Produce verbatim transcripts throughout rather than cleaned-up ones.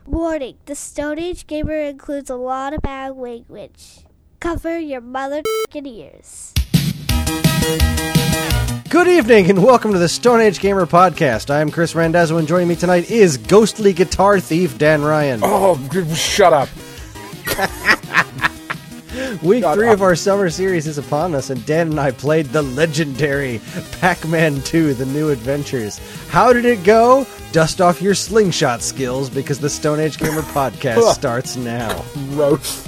Warning, the Stone Age Gamer includes a lot of bad language. Cover your mother***ing ears. Good evening and welcome to the Stone Age Gamer Podcast. I am Chris Randazzo and joining me tonight is ghostly guitar thief Dan Ryan. Oh, shut up. Week shut three up. of our summer series is upon us, and Dan and I played the legendary Pac-Man two, The New Adventures. How did it go? Dust off your slingshot skills because the Stone Age Gamer Podcast starts now. Gross.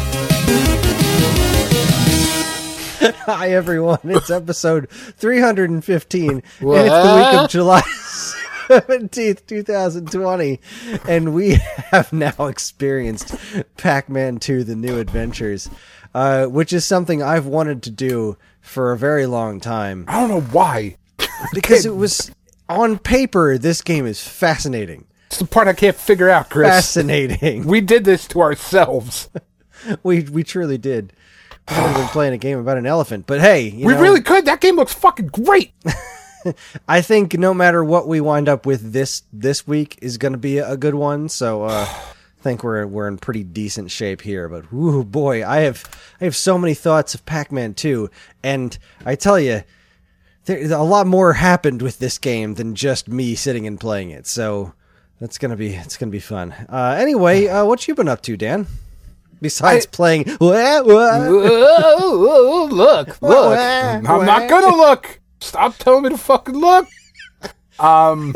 Hi everyone, it's episode three hundred fifteen, What? and it's the week of July seventeenth, twenty twenty, and we have now experienced Pac-Man two, The New Adventures, uh, which is something I've wanted to do for a very long time. I don't know why. Because it was, on paper, this game is fascinating. It's the part I can't figure out, Chris. Fascinating. We did this to ourselves. We we truly did. We could have been playing a game about an elephant, but hey, you We know, really could. That game looks fucking great. I think no matter what we wind up with this this week is going to be a good one. So uh, I think we're we're in pretty decent shape here. But whoo, boy, I have I have so many thoughts of Pac-Man two, and I tell you, there, a lot more happened with this game than just me sitting and playing it. So that's gonna be it's gonna be fun. Uh, anyway, uh, what you been up to, Dan? Besides I, playing, wah, wah. Whoa, whoa, look, look. Wah, I'm wah. not gonna look. Stop telling me to fucking look. Um,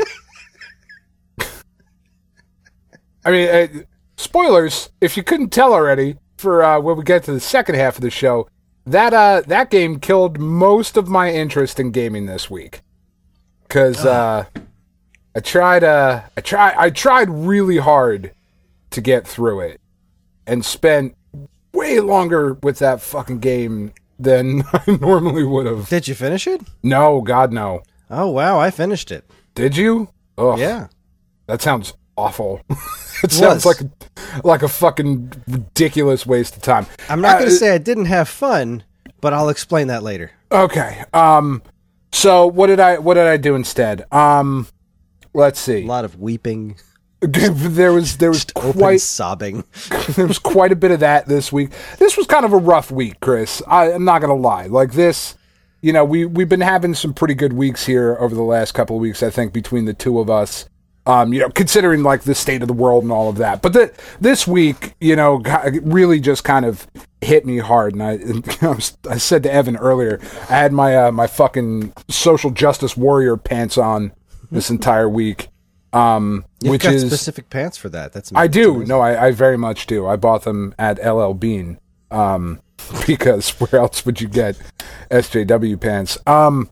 I mean, uh, spoilers. If you couldn't tell already, for uh, when we get to the second half of the show, that uh, that game killed most of my interest in gaming this week. Because uh, I tried, uh, I tried, I tried really hard to get through it. And spent way longer with that fucking game than I normally would have. Did you finish it? No, God, no. Oh, wow, I finished it. Did you? Ugh, Yeah. that sounds awful. It Was. sounds like a, like a fucking ridiculous waste of time. I'm not Uh, going to say I didn't have fun, but I'll explain that later. Okay. Um. So what did I what did I do instead? Um. Let's see. A lot of weeping, There was there was just open quite sobbing. there was quite a bit of that this week. This was kind of a rough week, Chris. I, I'm not gonna lie. Like this, you know, we we've been having some pretty good weeks here over the last couple of weeks. I think between the two of us, um, you know, considering like the state of the world and all of that. But the, this week, you know, really just kind of hit me hard. And I, and I, was, I said to Evan earlier, I had my uh, my fucking social justice warrior pants on this entire week. Um, You've which got is specific pants for that. That's I do. amazing. No, I, I very much do. I bought them at L L Bean, um, because where else would you get S J W pants? Um,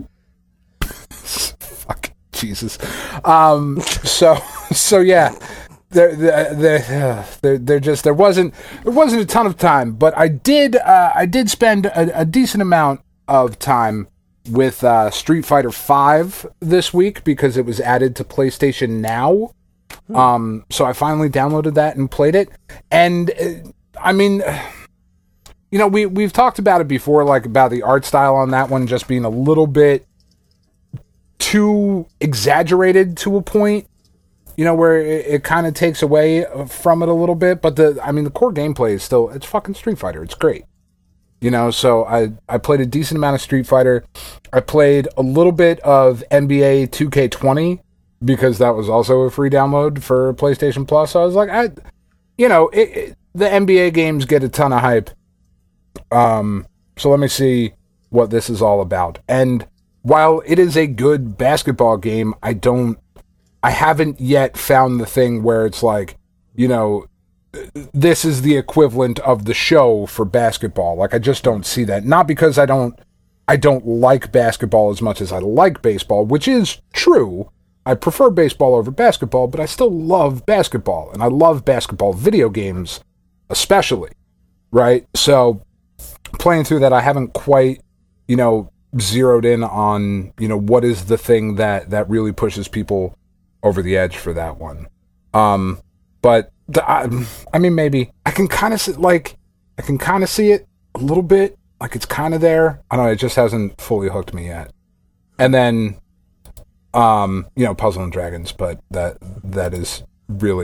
fuck, Jesus. Um, so, so yeah, there, there, there, there, there just there wasn't there wasn't a ton of time, but I did uh, I did spend a, a decent amount of time with uh, Street Fighter five this week because it was added to PlayStation Now. Hmm. Um, so I finally downloaded that and played it. And uh, I mean, you know, we we've talked about it before, like about the art style on that one just being a little bit too exaggerated to a point. You know, where it, it kind of takes away from it a little bit. But the, I mean, the core gameplay is still, it's fucking Street Fighter. It's great. You know, so I, I played a decent amount of Street Fighter. I played a little bit of N B A two K twenty because that was also a free download for PlayStation Plus. So I was like, I, you know, it, it, the N B A games get a ton of hype. Um, so let me see what this is all about. And while it is a good basketball game, I don't, I haven't yet found the thing where it's like, you know, this is the equivalent of the show for basketball. Like, I just don't see that. Not because I don't, I don't like basketball as much as I like baseball, which is true. I prefer baseball over basketball, but I still love basketball, and I love basketball video games, especially, right? So, playing through that, I haven't quite, you know, zeroed in on, you know, what is the thing that, that really pushes people over the edge for that one. Um, but The, I, I mean, maybe I can kind of see, like, I can kind of see it a little bit, like it's kind of there. I don't know, it just hasn't fully hooked me yet. And then, um, you know, Puzzle and Dragons, but that that is really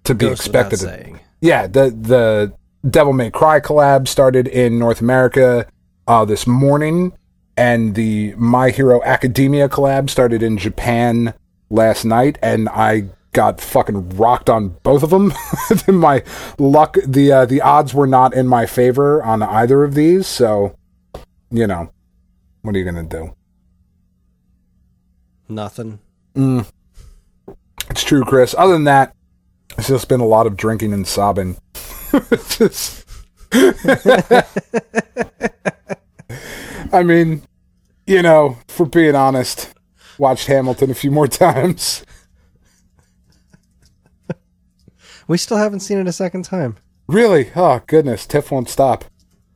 to be Goes expected. without saying. Yeah, the the Devil May Cry collab started in North America uh, this morning, and the My Hero Academia collab started in Japan last night, and I got fucking rocked on both of them. My luck, the uh, the odds were not in my favor on either of these, so, you know, what are you going to do? Nothing. Mm. It's true, Chris. Other than that, it's just been a lot of drinking and sobbing. Just... I mean, you know, for being honest, watched Hamilton a few more times. We still haven't seen it a second time. Really? Oh, goodness. Tiff won't stop.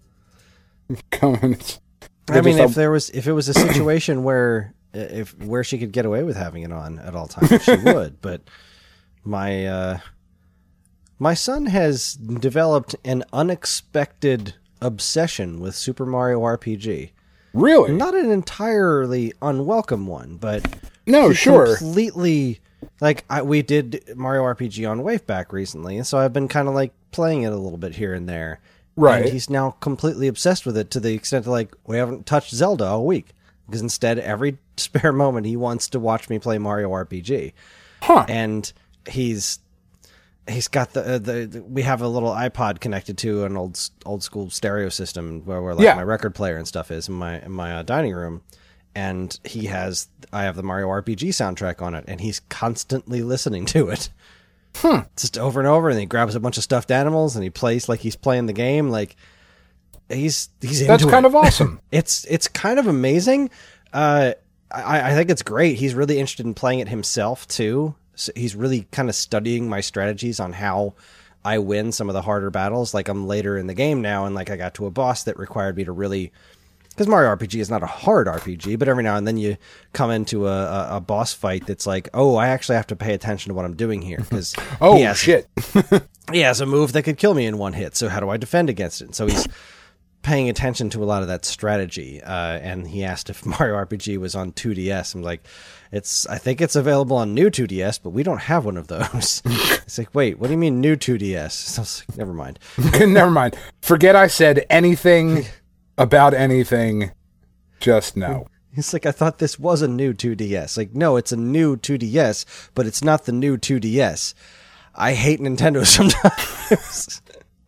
Coming. I mean, if there was, if it was a situation where, if where she could get away with having it on at all times, she would. But my uh, my son has developed an unexpected obsession with Super Mario R P G. Really? Not an entirely unwelcome one, but no, he sure. Completely. Like, I, we did Mario R P G on Waveback recently, and so I've been kind of, like, playing it a little bit here and there. Right. And he's now completely obsessed with it to the extent that, like, we haven't touched Zelda all week. Because instead, every spare moment, he wants to watch me play Mario R P G. Huh. And he's... He's got the, uh, the the we have a little iPod connected to an old old school stereo system where where like yeah. my record player and stuff is in my in my uh, dining room, and he has I have the Mario R P G soundtrack on it, and he's constantly listening to it, hmm. just over and over. And he grabs a bunch of stuffed animals and he plays like he's playing the game. Like he's he's into That's kind it. of awesome. it's it's kind of amazing. Uh, I I think it's great. He's really interested in playing it himself too. So he's really kind of studying my strategies on how I win some of the harder battles. Like I'm later in the game now, and like I got to a boss that required me to really, because Mario R P G is not a hard R P G, but every now and then you come into a, a, a boss fight that's like, oh, I actually have to pay attention to what I'm doing here because oh he has, shit, he has a move that could kill me in one hit. So how do I defend against it? And so he's paying attention to a lot of that strategy. Uh, and he asked if Mario R P G was on two D S. I'm like, it's, I think it's available on new two D S, but we don't have one of those. It's like, wait, what do you mean new two D S? So I was like, never mind. Never mind. Forget I said anything about anything. Just no. He's like, I thought this was a new two D S. Like, no, it's a new two D S, but it's not the new two D S. I hate Nintendo sometimes.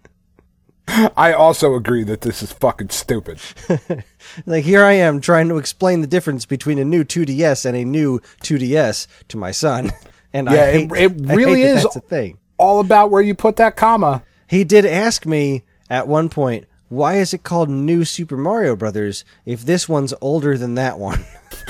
I also agree that this is fucking stupid. Like, here I am trying to explain the difference between a new two D S and a new two D S to my son. And yeah, I hate, it, it really I hate that is that's a thing. All about where you put that comma. He did ask me at one point, why is it called New Super Mario Brothers if this one's older than that one?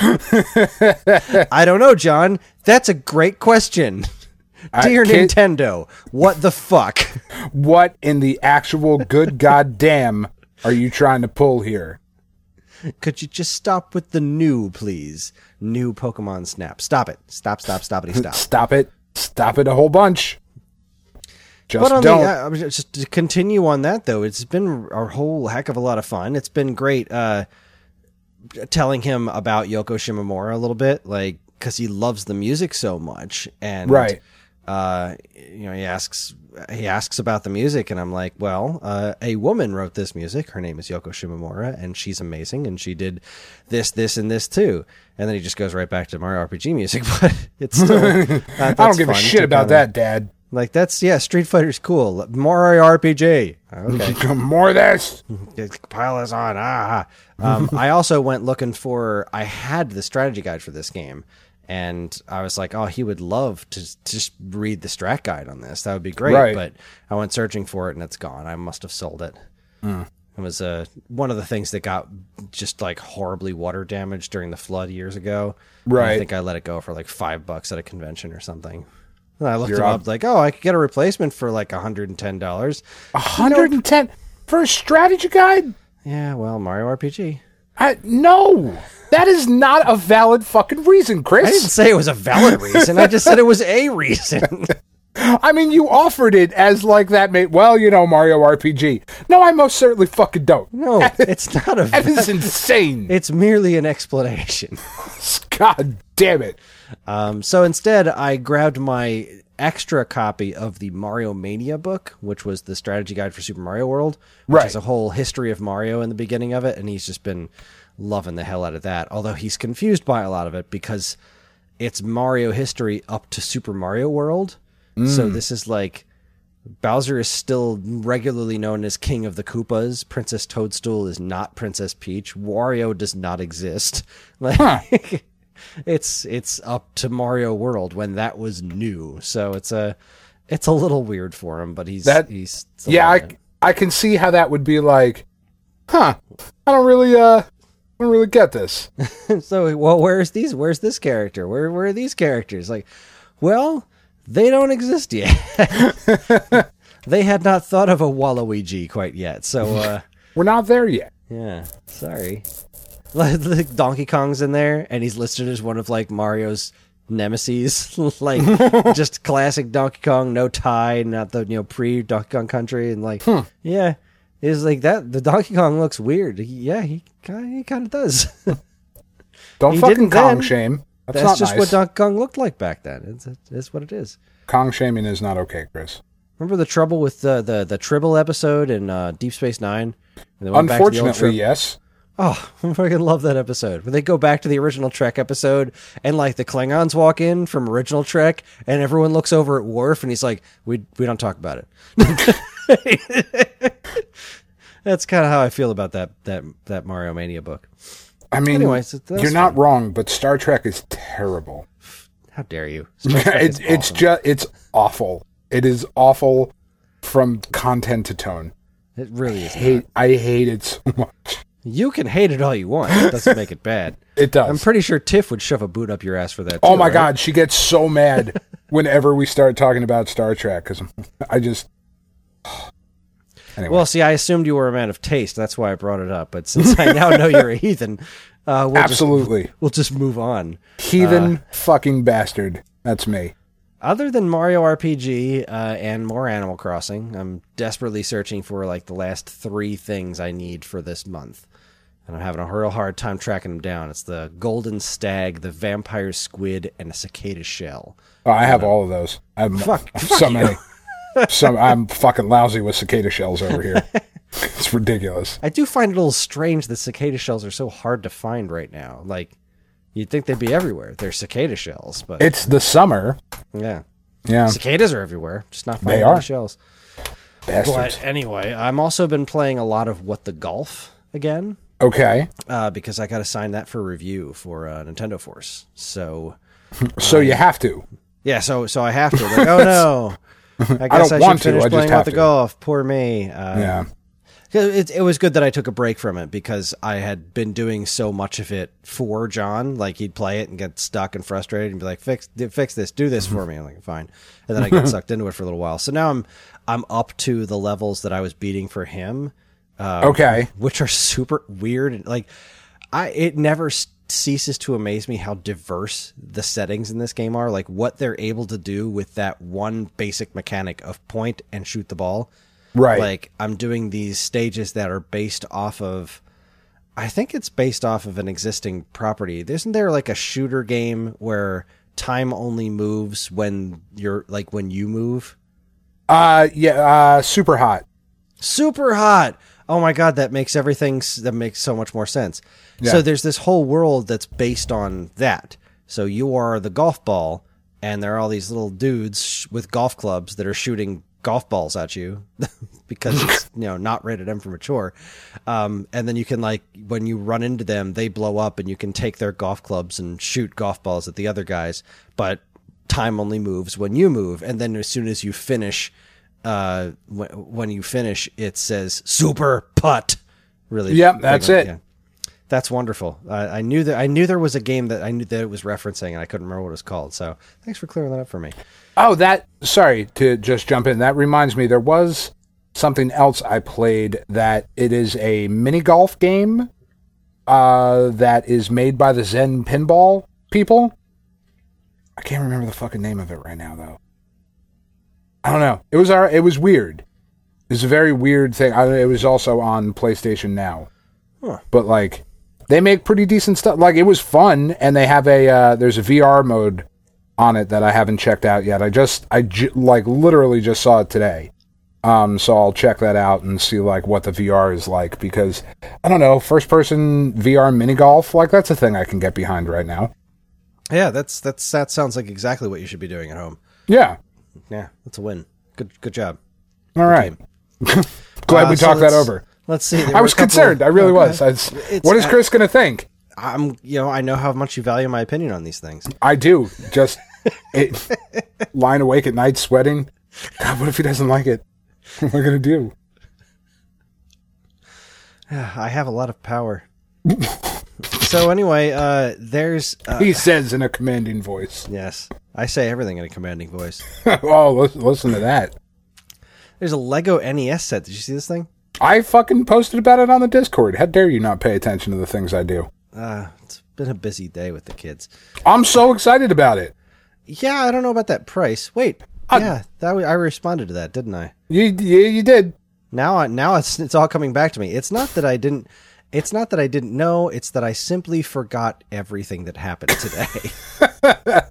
I don't know, John. That's a great question. Dear kid, Nintendo, what the fuck? What in the actual good goddamn are you trying to pull here? Could you just stop with the new, please? New Pokemon Snap. Stop it. Stop, stop, stoppity, stop. Stop it. Stop it a whole bunch. Just but on don't. The, uh, just to continue on that, though, it's been a whole heck of a lot of fun. It's been great uh, telling him about Yoko Shimomura a little bit, like, because he loves the music so much. And, right. Uh, you know, he asks he asks about the music, and I'm like, well, uh, a woman wrote this music. Her name is Yoko Shimomura, and she's amazing, and she did this, this, and this too. And then he just goes right back to Mario R P G music, but it's still. uh, I don't give a shit about kinda, that, Dad. Like, that's, yeah, Street Fighter's cool. Mario R P G. Okay. More of this. Pile this on. Ah. Um, I also went looking for, I had the strategy guide for this game. And I was like, oh, he would love to, to just read the strat guide on this. That would be great. Right. But I went searching for it, and it's gone. I must have sold it. Mm. It was uh, one of the things that got just like horribly water damaged during the flood years ago. Right. And I think I let it go for like five bucks at a convention or something. And I looked You're him up. up like, oh, I could get a replacement for like one hundred ten dollars. one hundred ten dollars for a strategy guide? Yeah, well, Mario R P G. I, no, that is not a valid fucking reason, Chris. I didn't say it was a valid reason. I just said it was a reason. I mean, you offered it as like that, mate. Well, you know, Mario R P G. No, I most certainly fucking don't. No, it's not a. That is insane. It's merely an explanation. God damn it. Um, so instead, I grabbed my extra copy of the Mario Mania book, which was the strategy guide for Super Mario World, which Right. has a whole history of Mario in the beginning of it, and he's just been loving the hell out of that. Although he's confused by a lot of it because it's Mario history up to Super Mario World. So this is like Bowser is still regularly known as King of the Koopas. Princess Toadstool is not Princess Peach. Wario does not exist. Like Huh. it's it's up to Mario World when that was new. So it's a it's a little weird for him, but he's That- he's Yeah, I, I can see how that would be like, huh, I don't really, uh, I don't really get this. So well, where's these? Where's this character? Where where are these characters? Like, well, they don't exist yet. They had not thought of a Waluigi quite yet. So uh, We're not there yet. yeah, sorry. Like Donkey Kong's in there, and he's listed as one of like Mario's nemesis, like just classic Donkey Kong, no tie, not the you know pre Donkey Kong Country, and like yeah, it's like that. The Donkey Kong looks weird. He, yeah, he kind he kind of does. Don't He fucking didn't Kong then. shame. That's, That's not just nice. what Donkey Kong looked like back then. It's it's what it is. Kong shaming is not okay, Chris. Remember the trouble with the the, the Tribble episode in uh, Deep Space Nine? And they went back to the old Unfortunately, Trib- yes. Oh, I fucking love that episode. When they go back to the original Trek episode and like the Klingons walk in from original Trek and everyone looks over at Worf and he's like, we we don't talk about it. That's kind of how I feel about that that that Mario Mania book. I mean, Anyways, that's you're not fine. wrong, but Star Trek is terrible. How dare you? Star Trek it's is it's awesome. just it's awful. It is awful from content to tone. It really is. Hate Not. I hate it so much. You can hate it all you want. It doesn't make it bad. It does. I'm pretty sure Tiff would shove a boot up your ass for that. Oh too, my right? god, she gets so mad whenever we start talking about Star Trek because I just. Anyway, Well, see, I assumed you were a man of taste. That's why I brought it up. But since I now know you're a heathen, uh, we'll absolutely just, we'll just move on. heathen uh, fucking bastard. That's me. Other than Mario R P G uh, and more Animal Crossing, I'm desperately searching for like the last three things I need for this month. And I'm having a real hard time tracking them down. It's the golden stag, the vampire squid, and a cicada shell. Oh, I have all of those. I'm Fuck- so fuck many. Some I'm fucking lousy with cicada shells over here. It's ridiculous. I do find it a little strange that cicada shells are so hard to find right now. Like, you'd think they'd be everywhere. They're cicada shells, but It's the summer. yeah. Yeah, Cicadas are everywhere, just not finding They any are. shells. bastards. But anyway, I'm also been playing a lot of What the Golf again. Okay, Uh, because I got to sign that for review for uh, Nintendo Force. So so you have to. yeah, so so I have to. Like, oh no, I guess don't I, want should to, finish I just playing have What the to. Golf. Poor me. Uh, Yeah. It, it was good that I took a break from it because I had been doing so much of it for John. Like he'd play it and get stuck and frustrated and be like, "Fix, fix this, do this for me." I'm like, "Fine," and then I get sucked into it for a little while. So now I'm I'm up to the levels that I was beating for him. Um, Okay. which are super weird. And like, I it never s- ceases to amaze me how diverse the settings in this game are. Like what they're able to do with that one basic mechanic of point and shoot the ball. Right. Like I'm doing these stages that are based off of, I think it's based off of an existing property. Isn't there like a shooter game where time only moves when you're like when you move? Uh, yeah. Uh, super hot. Super hot. Oh my god, that makes everything s- that makes so much more sense. Yeah. So there's this whole world that's based on that. So you are the golf ball, and there are all these little dudes sh- with golf clubs that are shooting golf balls at you because it's you know not rated M for mature. Um, and then you can like when you run into them, they blow up, and you can take their golf clubs and shoot golf balls at the other guys. But time only moves when you move, and then as soon as you finish. Uh, when, when you finish, it says super putt. Really? Yep, big that's one. it. Yeah. That's wonderful. I, I knew that I knew there was a game that I knew that it was referencing, and I couldn't remember what it was called. So thanks for clearing that up for me. Oh, that. Sorry to just jump in. That reminds me. There was something else I played that it is a mini golf game. Uh, that is made by the Zen Pinball people. I can't remember the fucking name of it right now, though. I don't know. It was our. It was weird. It was a very weird thing. I, it was also on PlayStation Now, Huh. but like they make pretty decent stuff. Like it was fun, and they have a uh, there's a V R mode on it that I haven't checked out yet. I just, I ju- like literally just saw it today. Um, so I'll check that out and see like what the V R is like, because I don't know, first person V R mini golf, like that's a thing I can get behind right now. Yeah, that's that's that sounds like exactly what you should be doing at home. Yeah. Yeah, that's a win. Good good job. All right. Glad Uh, we so talked that let's- over. Let's see. there I were was a couple- concerned. I really Oh, was. go I ahead. was It's- what is uh, Chris going to think? I'm, you know, I know how much you value my opinion on these things. I do. Just it, lying awake at night sweating. God, what if he doesn't like it? What am I going to do? I have a lot of power. So anyway, uh, there's uh, He says in a commanding voice. yes, I say everything in a commanding voice. Oh, listen, listen to that. There's a Lego N E S set. Did you see this thing? I fucking posted about it on the Discord. How dare you not pay attention to the things I do? Uh, it's been a busy day with the kids. I'm so excited about it. Yeah, I don't know about that price. Wait, Uh, yeah, that I responded to that, didn't I? You, you, you did. Now, I, now it's it's all coming back to me. It's not that I didn't. It's not that I didn't know. It's that I simply forgot everything that happened today.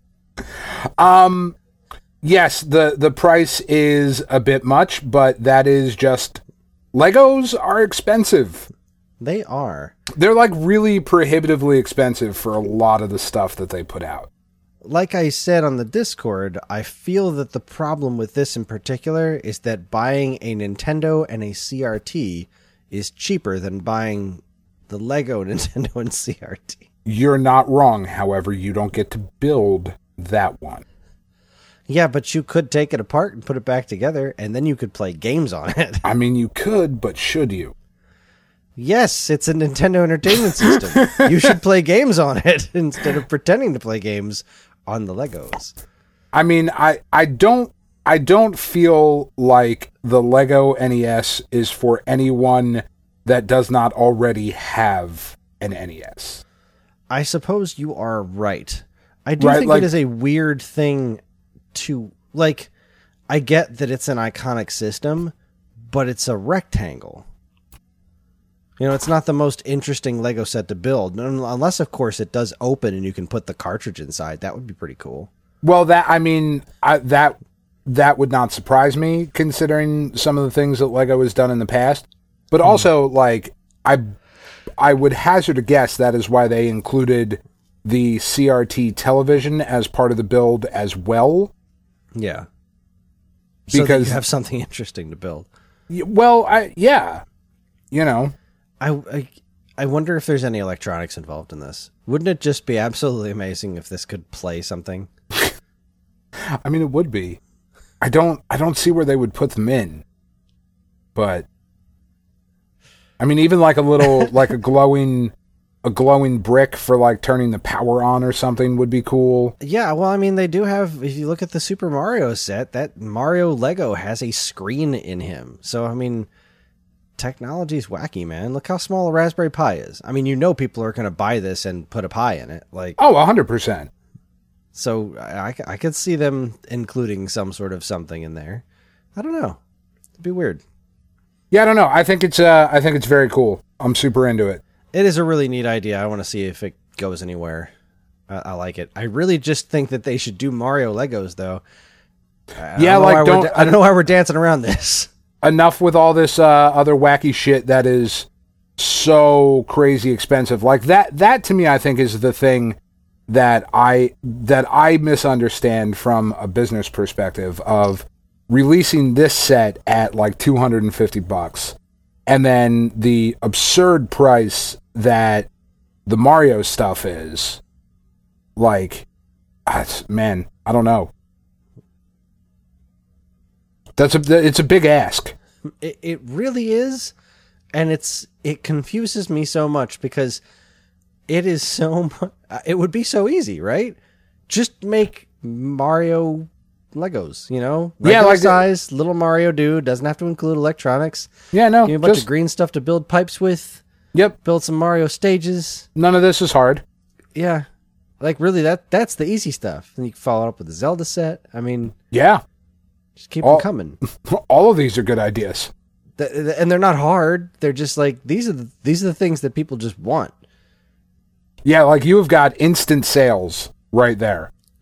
Um, yes, the, the price is a bit much, but that is just... Legos are expensive. They are. They're like really prohibitively expensive for a lot of the stuff that they put out. Like I said on the Discord, I feel that the problem with this in particular is that buying a Nintendo and a C R T is cheaper than buying the Lego Nintendo and C R T. You're not wrong, however, you don't get to build that one. Yeah, but you could take it apart and put it back together, and then you could play games on it. I mean, you could, but should you? Yes, it's a Nintendo Entertainment System. You should play games on it instead of pretending to play games on the Legos. I mean, I, I don't I don't feel like the Lego N E S is for anyone that does not already have an N E S. I suppose you are right. I do Right, think like- it is a weird thing to, like, I get that it's an iconic system, but it's a rectangle. You know, it's not the most interesting Lego set to build, unless, of course, it does open and you can put the cartridge inside. That would be pretty cool. Well, that I mean, I, that that would not surprise me, considering some of the things that Lego has done in the past. But also, like, I I would hazard a guess that is why they included the C R T television as part of the build as well. Yeah. So that Because- you have something interesting to build. Y- Well, I yeah, you know, I, I, I wonder if there's any electronics involved in this. Wouldn't it just be absolutely amazing if this could play something? I mean, it would be. I don't I don't see where they would put them in, but I mean, even like a little like a glowing a glowing brick for like turning the power on or something would be cool. Yeah, well, I mean, they do have, if you look at the Super Mario set, that Mario Lego has a screen in him. So, I mean, technology's wacky, man. Look how small a Raspberry Pi is. I mean, you know people are going to buy this and put a pie in it. Like, Oh, one hundred percent. so I, I could see them including some sort of something in there. I don't know. It'd be weird. Yeah, I don't know. I think it's uh I think it's very cool. I'm super into it. It is a really neat idea. I want to see if it goes anywhere. I, I like it. I really just think that they should do Mario Legos, though. I Yeah, don't know like, why we're don't- da- I don't know why we're dancing around this. Enough with all this uh, other wacky shit that is so crazy expensive. Like that that to me I think is the thing that I that I misunderstand from a business perspective of releasing this set at like two hundred fifty bucks and then the absurd price that the Mario stuff is. Like, ah, it's- man, I don't know. That's a it's a big ask. It, it really is, and it's it confuses me so much because it is so mu- it would be so easy, right? Just make Mario Legos, you know, Yeah, regular like the- size little Mario dude, doesn't have to include electronics. Yeah, no. Give me a bunch just- of green stuff to build pipes with. Yep. Build some Mario stages. None of this is hard. Yeah, like really, that that's the easy stuff. And you can follow it up with the Zelda set. I mean, Yeah. just keep All- them coming. All of these are good ideas. Th- th- and they're not hard. They're just like these are the, these are the things that people just want. Yeah, like you have got instant sales right there.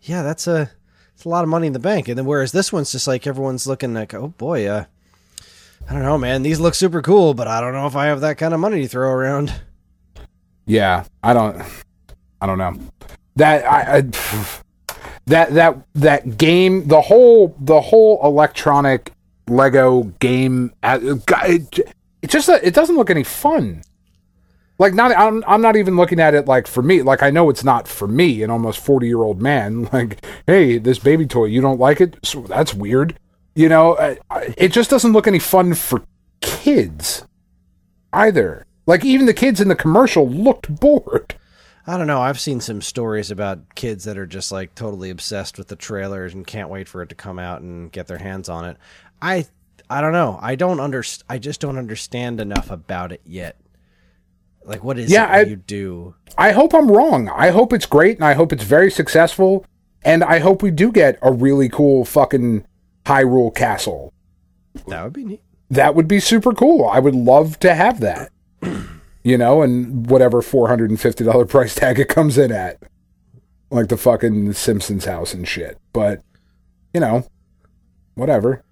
yeah, that's a, it's a lot of money in the bank. And then whereas this one's just like everyone's looking like, oh boy, uh, I don't know, man. These look super cool, but I don't know if I have that kind of money to throw around. Yeah, I don't. I don't know. That I, I that that that game, the whole the whole electronic Lego game, it, it just it doesn't look any fun. Like not I'm I'm not even looking at it like for me. Like I know it's not for me, an almost forty year old man. Like, hey, this baby toy, you don't like it? So that's weird. You know, it just doesn't look any fun for kids either. Like, even the kids in the commercial looked bored. I don't know. I've seen some stories about kids that are just, like, totally obsessed with the trailers and can't wait for it to come out and get their hands on it. I I don't know. I don't underst- I just don't understand enough about it yet. Like, what is yeah, it I, you do? I hope I'm wrong. I hope it's great, and I hope it's very successful, and I hope we do get a really cool fucking Hyrule Castle. That would be neat. That would be super cool. I would love to have that. You know, and whatever four hundred fifty dollars price tag it comes in at. Like the fucking Simpsons house and shit. But, you know, whatever.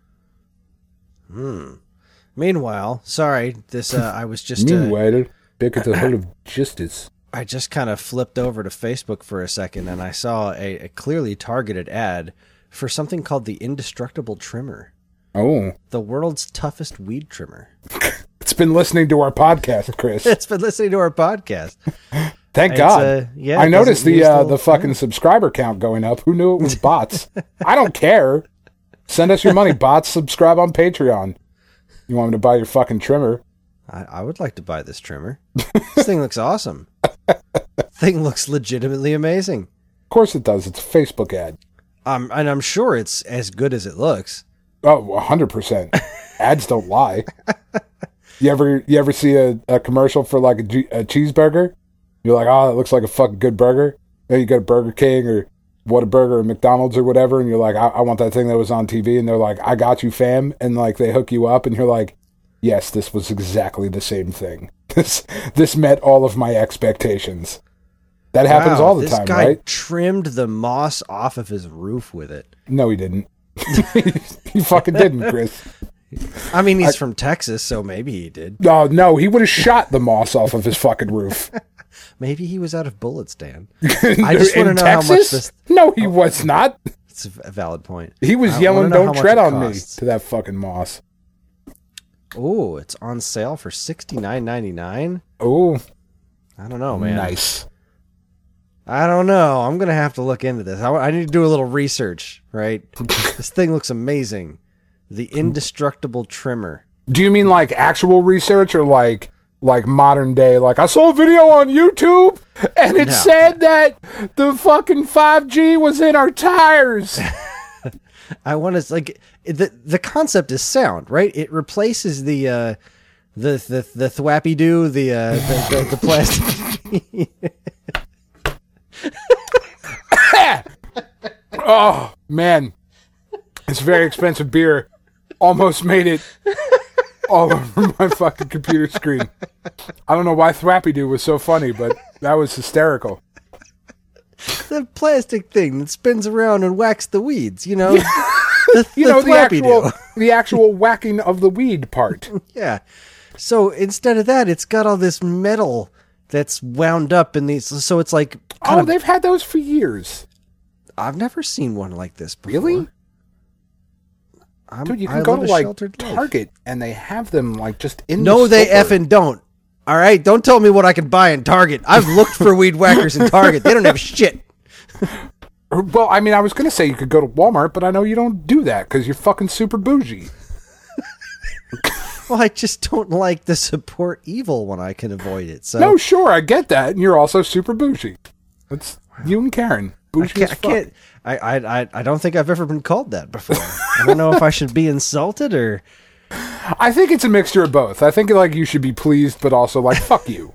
Hmm. Meanwhile, sorry, this, uh, I was just... Meanwhile, back at the Hall of Justice. I just kind of flipped over to Facebook for a second, and I saw a, a clearly targeted ad for something called the Indestructible Trimmer. Oh. The world's toughest weed trimmer. It's been listening to our podcast, Chris. It's been listening to our podcast. Thank It's, God. uh, yeah, I it noticed doesn't the use uh, the- the fucking subscriber count going up. Who knew it was bots? I don't care. Send us your money, bots. Subscribe on Patreon. You want me to buy your fucking trimmer? I, I would like to buy this trimmer. This thing looks awesome. Thing looks legitimately amazing. Of course it does. It's a Facebook ad. Um, and I'm sure it's as good as it looks. Oh, one hundred percent. Ads don't lie. You ever you ever see a, a commercial for like a, G, a cheeseburger? You're like, oh, it looks like a fucking good burger. Then you go to Burger King or Whataburger or McDonald's or whatever, and you're like, I, I want that thing that was on T V. And they're like, I got you, fam. And like they hook you up, and you're like, yes, this was exactly the same thing. This this met all of my expectations. That happens Wow, all the this time, guy right? trimmed the moss off of his roof with it. No, he didn't. He fucking didn't, Chris. I mean, he's I, from Texas, so maybe he did. No, no, he would have shot the moss off of his fucking roof. Maybe he was out of bullets, Dan. I just want to know Texas? how much this... No, he oh, was not. It's a valid point. He was I yelling, don't tread on me to that fucking moss. Oh, it's on sale for sixty-nine ninety-nine. Oh. I don't know, man. Nice. I don't know. I'm going to have to look into this. I, I need to do a little research, right? This thing looks amazing. The Indestructible Trimmer. Do you mean like actual research or like like modern day? Like I saw a video on YouTube and it no. said that the fucking five G was in our tires. I want to like the the concept is sound, right? It replaces the uh, the the the thwappy doo, the uh, the, the, the plastic. Oh man, it's very expensive beer. Almost made it all over my fucking computer screen. I don't know why Thwappy Doo was so funny, but that was hysterical. The plastic thing that spins around and whacks the weeds, you know. the, you the know the actual the actual whacking of the weed part. Yeah. So instead of that, it's got all this metal that's wound up in these. So it's like oh, of, they've had those for years. I've never seen one like this before. Really? I'm, Dude, you can I go to like Target life. And they have them like just in. No, the they store. effing don't. All right, don't tell me what I can buy in Target. I've looked for weed whackers in Target. They don't have shit. Well, I mean, I was gonna say you could go to Walmart, but I know you don't do that because you're fucking super bougie. Well, I just don't like to support evil when I can avoid it. So no, sure, I get that, and you're also super bougie. That's you and Karen. Bougie I as can't. fuck. I, can't I, I, I don't think I've ever been called that before. I don't know if I should be insulted or. I think it's a mixture of both. I think like you should be pleased, but also like fuck you.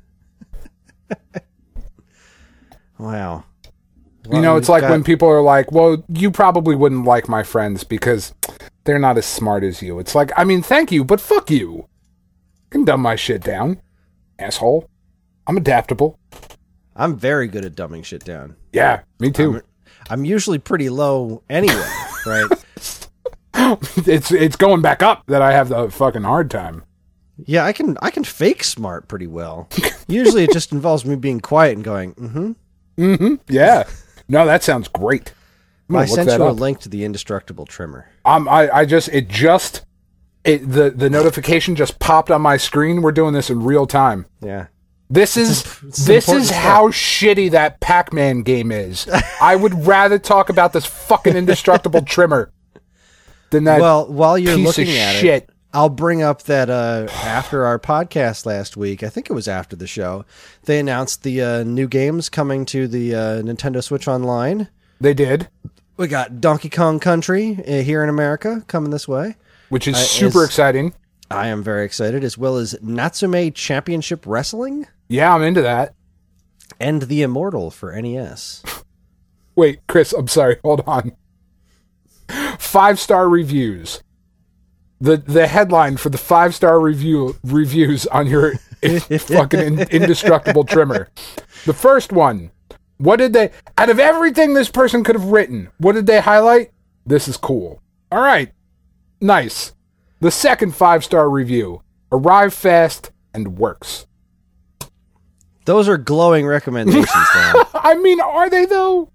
Wow. Well, you know, it's like got... when people are like, well, you probably wouldn't like my friends because they're not as smart as you. It's like, I mean, thank you, but fuck you. I can dumb my shit down, asshole. I'm adaptable. I'm very good at dumbing shit down. Yeah, me too. I'm, I'm usually pretty low anyway, right? It's it's going back up that I have the fucking hard time. Yeah, I can I can fake smart pretty well. Usually it just involves me being quiet and going, mm-hmm. Mm-hmm. Yeah. No, that sounds great. I'm I gonna look sent that you a up. link to the indestructible trimmer. Um, I, I just, it just, it the, the notification just popped on my screen. We're doing this in real time. Yeah. This is, it's this important is stuff. how shitty that Pac-Man game is. I would rather talk about this fucking indestructible trimmer than that Well, while you're piece looking of at shit. it, I'll bring up that uh, after our podcast last week, I think it was after the show, they announced the uh, new games coming to the uh, Nintendo Switch Online. They did, We got Donkey Kong Country uh, here in America coming this way. which is Uh, super is- exciting. I am very excited, as well as Natsume Championship Wrestling Yeah, I'm into that. and The Immortal for N E S. Wait, Chris, I'm sorry. Hold on. Five-star reviews. The the headline for the five-star review reviews on your fucking in, indestructible trimmer. The first one. What did they, out of everything this person could have written, what did they highlight? This is cool. All right. Nice. The second five-star review. Arrive fast and works. Those are glowing recommendations, Dan. I mean, are they though?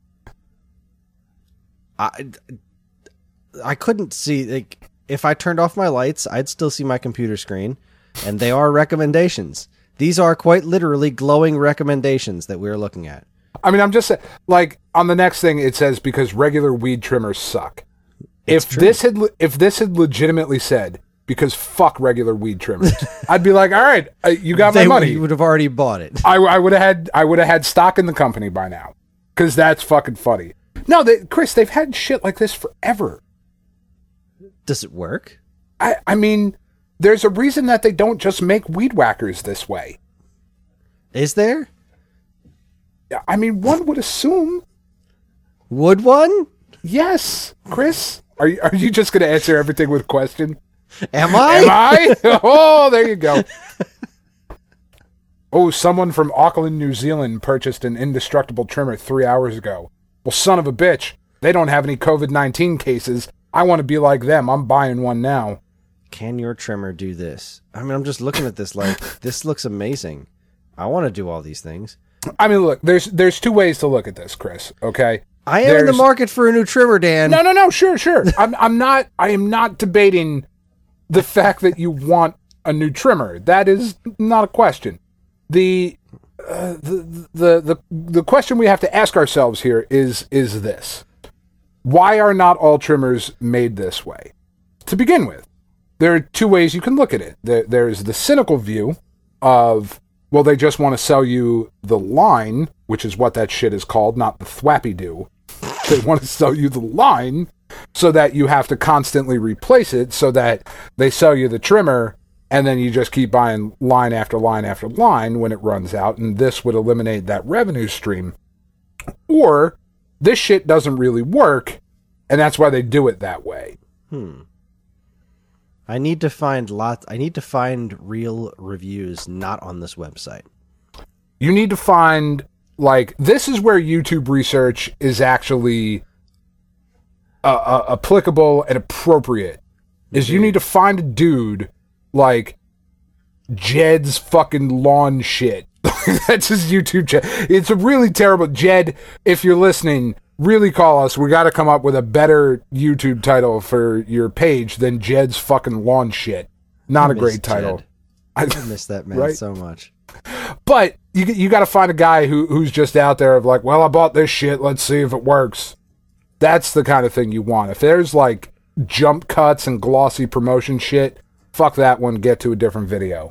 I, I couldn't see, like, if I turned off my lights, I'd still see my computer screen, and they are recommendations. These are quite literally glowing recommendations that we're looking at. I mean, I'm just saying, like, on the next thing it says because regular weed trimmers suck. It's if true. this had le- if this had legitimately said because fuck regular weed trimmers, I'd be like, all right, uh, you got my They money. You would have already bought it. I, I would have had I would have had stock in the company by now because that's fucking funny. No, they, Chris, they've had shit like this forever. Does it work? I I mean, there's a reason that they don't just make weed whackers this way. Is there? I mean, one would assume. Would one? Yes, Chris. Are you, are you just going to answer everything with a question? Am I? Am I? Oh, there you go. Oh, someone from Auckland, New Zealand purchased an indestructible trimmer three hours ago. Well, son of a bitch. They don't have any covid nineteen cases. I want to be like them. I'm buying one now. Can your trimmer do this? I mean, I'm just looking at this like, this looks amazing. I want to do all these things. I mean, look, there's there's two ways to look at this, Chris, okay? I am in the There's- market for a new trimmer, Dan. No, no, no, sure, sure. I'm I'm not I am not debating the fact that you want a new trimmer. That is not a question. The uh, the, the the the question we have to ask ourselves here is is this. Why are not all trimmers made this way? To begin with, there are two ways you can look at it. There, there's the cynical view of, well, they just want to sell you the line, which is what that shit is called, not the thwappy-doo. They want to sell you the line so that you have to constantly replace it so that they sell you the trimmer and then you just keep buying line after line after line when it runs out, and this would eliminate that revenue stream. Or this shit doesn't really work, and that's why they do it that way. Hmm. I need to find lots. I need to find real reviews not on this website. You need to find, like, this is where YouTube research is actually uh, uh, applicable and appropriate. Is you need to find a dude like Jed's fucking lawn shit. That's his YouTube channel. It's a really terrible. Jed, if you're listening, really call us. We got to come up with a better YouTube title for your page than Jed's fucking lawn shit. Not I a miss great title. Jed. I miss that man Right? so much. But you you got to find a guy who who's just out there of like, well, I bought this shit. Let's see if it works. That's the kind of thing you want. If there's like jump cuts and glossy promotion shit, fuck that one. Get to a different video.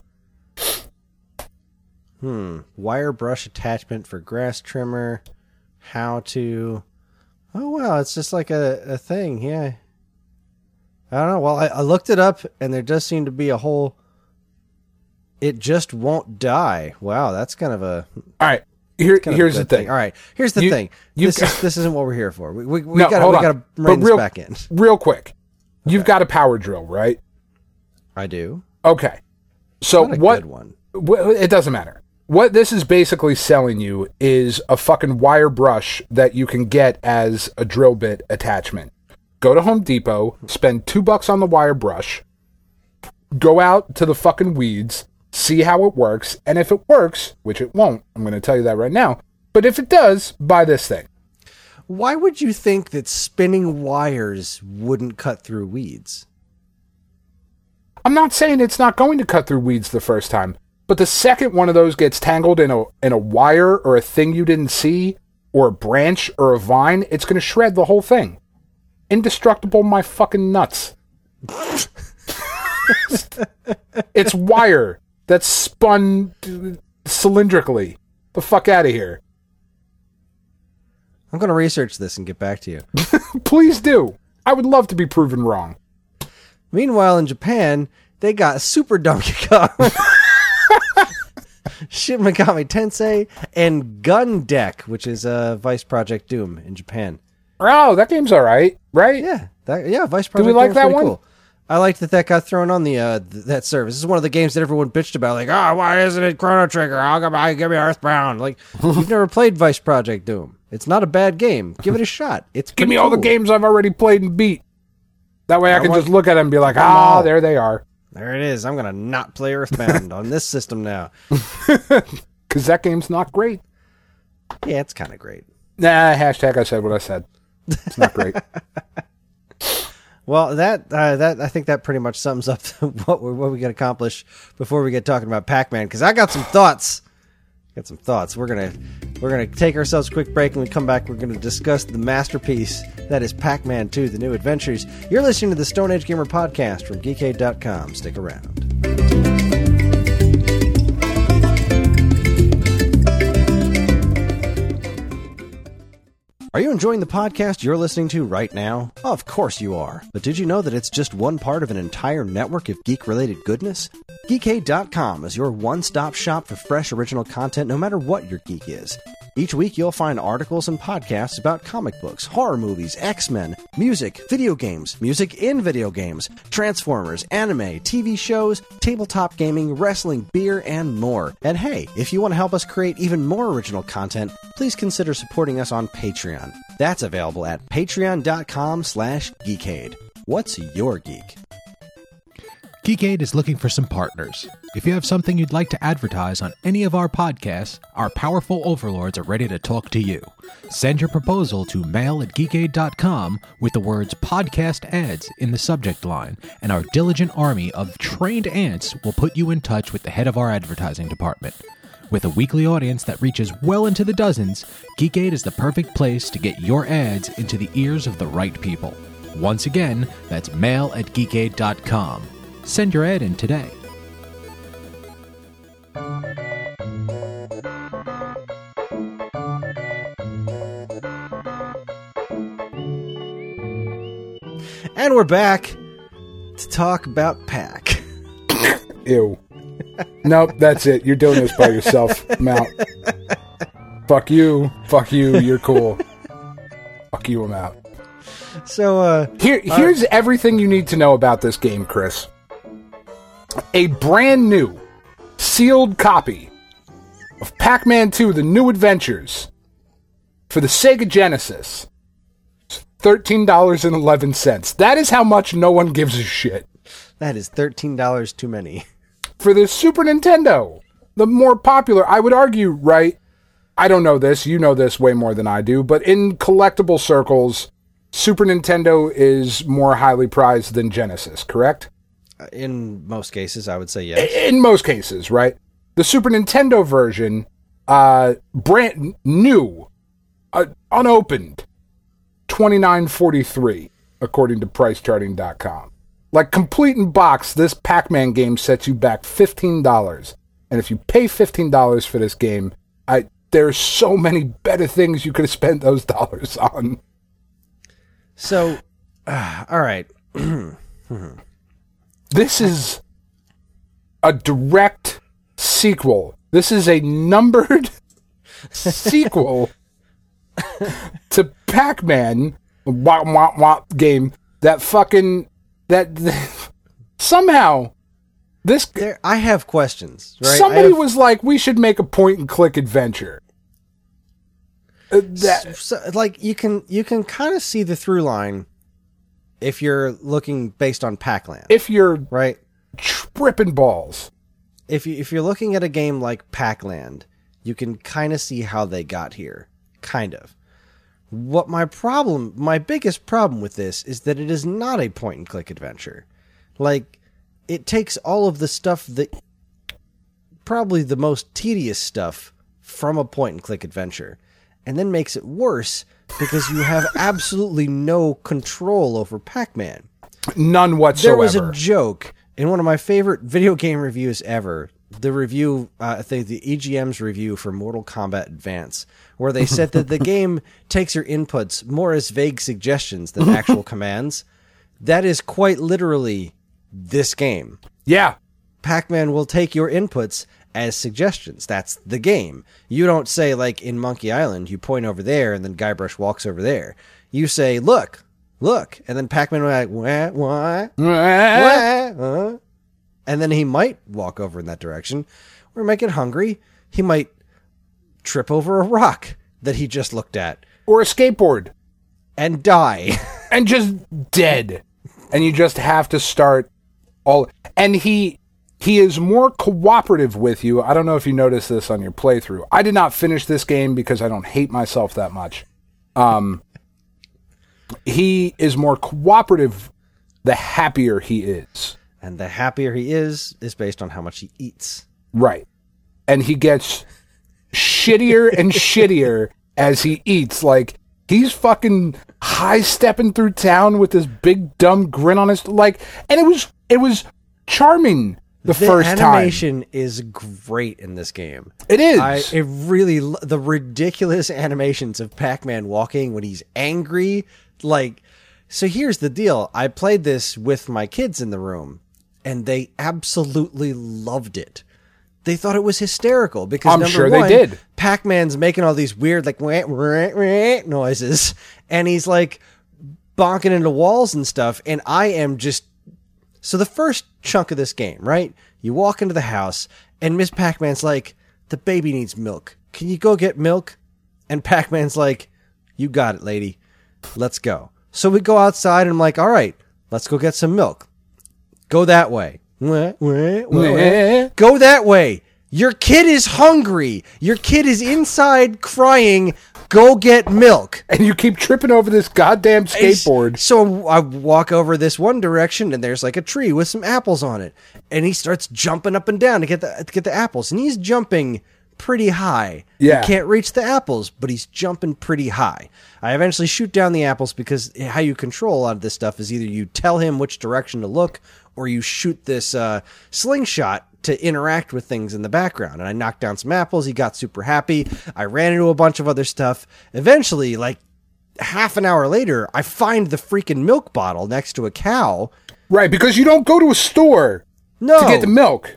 Hmm. Wire brush attachment for grass trimmer. How to. Oh, wow. It's just like a, a thing. Yeah. I don't know. Well, I, I looked it up, and there does seem to be a whole. It just won't die. Wow. That's kind of a. All right. Here, kind of here's a the good thing. All right. Here's the You- thing. you've This, got- is, this isn't what we're here for. We, we, we No, gotta, hold we on. gotta But rein this real- back in. Real quick. You've got a power drill, right? I do. Okay. So Not a what? good one. Well, it doesn't matter. what this is basically selling you is a fucking wire brush that you can get as a drill bit attachment. Go to Home Depot, spend two bucks on the wire brush, go out to the fucking weeds, see how it works, and if it works, which it won't, I'm going to tell you that right now, but if it does, buy this thing. Why would you think that spinning wires wouldn't cut through weeds? I'm not saying it's not going to cut through weeds the first time, but the second one of those gets tangled in a in a wire or a thing you didn't see, or a branch or a vine, it's going to shred the whole thing. Indestructible my fucking nuts. It's wire that's spun cylindrically. The fuck out of here. I'm going to research this and get back to you. Please do. I would love to be proven wrong. Meanwhile, in Japan, they got Super Donkey Kong, Shin Megami Tensei, and Gun Deck, which is uh, Vice Project Doom in Japan. Oh, that game's all right, right? Yeah, that, yeah, Vice Project Do we like Doom's that pretty one? Cool. I liked that that got thrown on the uh, th- that service. This is one of the games that everyone bitched about, like, oh, why isn't it Chrono Trigger? I'll give me, give me Earthbound. Like, you've never played Vice Project Doom. It's not a bad game. Give it a shot. It's Give me cool. all the games I've already played and beat. That way I, I can want- just look at them and be like, ah, there they are. There it is. I'm gonna not play Earthbound on this system now. Because that game's not great. Yeah, it's kind of great. Nah, hashtag I said what I said. It's not great. Well, that uh, that I think that pretty much sums up what we what we can accomplish before we get talking about Pac-Man. Because I got some thoughts. Got some thoughts. We're gonna we're gonna take ourselves a quick break, and when we come back, we're gonna discuss the masterpiece that is Pac-Man two: The New Adventures. You're listening to the Stone Age Gamer podcast from Geekade dot com. Stick around. Are you enjoying the podcast you're listening to right now? Of course you are. But did you know that it's just one part of an entire network of geek-related goodness? Geekade dot com is your one-stop shop for fresh original content no matter what your geek is. Each week you'll find articles and podcasts about comic books, horror movies, X-Men, music, video games, music in video games, Transformers, anime, T V shows, tabletop gaming, wrestling, beer, and more. And hey, if you want to help us create even more original content, please consider supporting us on Patreon. That's available at patreon dot com slash geekade. What's your geek? Geekade is looking for some partners. If you have something you'd like to advertise on any of our podcasts, our powerful overlords are ready to talk to you. Send your proposal to mail at geekade dot com with the words podcast ads in the subject line, and our diligent army of trained ants will put you in touch with the head of our advertising department. With a weekly audience that reaches well into the dozens, Geekade is the perfect place to get your ads into the ears of the right people. Once again, that's mail at geekade dot com. Send your ad in today. And we're back to talk about Pac. Ew. Nope, that's it. You're doing this by yourself, Mount. Fuck you. Fuck you. You're cool. Fuck you, I'm out. So, uh... Here, here's uh, everything you need to know about this game, Chris. A brand new, sealed copy of Pac-Man two: The New Adventures for the Sega Genesis. thirteen dollars and eleven cents. That is how much no one gives a shit. That is thirteen dollars too many. For the Super Nintendo, the more popular, I would argue, right? I don't know this, you know this way more than I do, but in collectible circles, Super Nintendo is more highly prized than Genesis, correct? In most cases, I would say yes. In most cases, right? The Super Nintendo version, uh, brand new, uh, unopened, twenty-nine forty-three, according to price charting dot com. Like, complete in box, this Pac-Man game sets you back fifteen dollars. And if you pay fifteen dollars for this game, I there's so many better things you could have spent those dollars on. So, uh, all right. This is a direct sequel. This is a numbered sequel to Pac-Man wah, wah, wah, game that fucking that, that somehow This there, I have questions. Right? somebody have, was like, we should make a point and click adventure. Uh, that so, like you can you can kind of see the through line if you're looking based on Pac-Land, if you're right? tripping balls. If you if you're looking at a game like Pac-Land, you can kind of see how they got here, kind of. What my problem, my biggest problem with this is that it is not a point and click adventure. Like, it takes all of the stuff that, probably the most tedious stuff from a point and click adventure, and then makes it worse because you have absolutely no control over Pac-Man. None whatsoever. There was a joke in one of my favorite video game reviews ever. The review, uh, I think the E G M's review for Mortal Kombat Advance, where they said that the game takes your inputs more as vague suggestions than actual commands. That is quite literally this game. Yeah. Pac-Man will take your inputs as suggestions. That's the game. You don't say, like in Monkey Island, you point over there and then Guybrush walks over there. You say, look, look. And then Pac-Man will be like, what, what, what, huh? And then he might walk over in that direction, or might get hungry. He might trip over a rock that he just looked at. Or a skateboard. And die. And just dead. And you just have to start all... And he he is more cooperative with you. I don't know if you noticed this on your playthrough. I did not finish this game because I don't hate myself that much. Um, he is more cooperative the happier he is. And the happier he is, is based on how much he eats. Right. And he gets shittier and shittier as he eats. Like, he's fucking high-stepping through town with this big, dumb grin on his... Like, and it was it was charming the, the first time. The animation is great in this game. It is. I, it really... The ridiculous animations of Pac-Man walking when he's angry. Like, so here's the deal. I played this with my kids in the room. And they absolutely loved it. They thought it was hysterical because I'm number sure one, they did. Pac-Man's making all these weird like wah, wah, wah, noises, and he's like bonking into walls and stuff. And I am just so the first chunk of this game, right? You walk into the house, and Miss Pac-Man's like, "The baby needs milk. Can you go get milk?" And Pac-Man's like, "You got it, lady. Let's go." So we go outside, and I'm like, "All right, let's go get some milk." Go that way. Go that way. Your kid is hungry. Your kid is inside crying. Go get milk. And you keep tripping over this goddamn skateboard. So I walk over this one direction, and there's like a tree with some apples on it. And he starts jumping up and down to get the to get the apples. And he's jumping pretty high. Yeah. He can't reach the apples, but he's jumping pretty high. I eventually shoot down the apples because how you control a lot of this stuff is either you tell him which direction to look, or you shoot this uh, slingshot to interact with things in the background. And I knocked down some apples. He got super happy. I ran into a bunch of other stuff. Eventually, like half an hour later, I find the freaking milk bottle next to a cow. Right, because you don't go to a store no. to get the milk.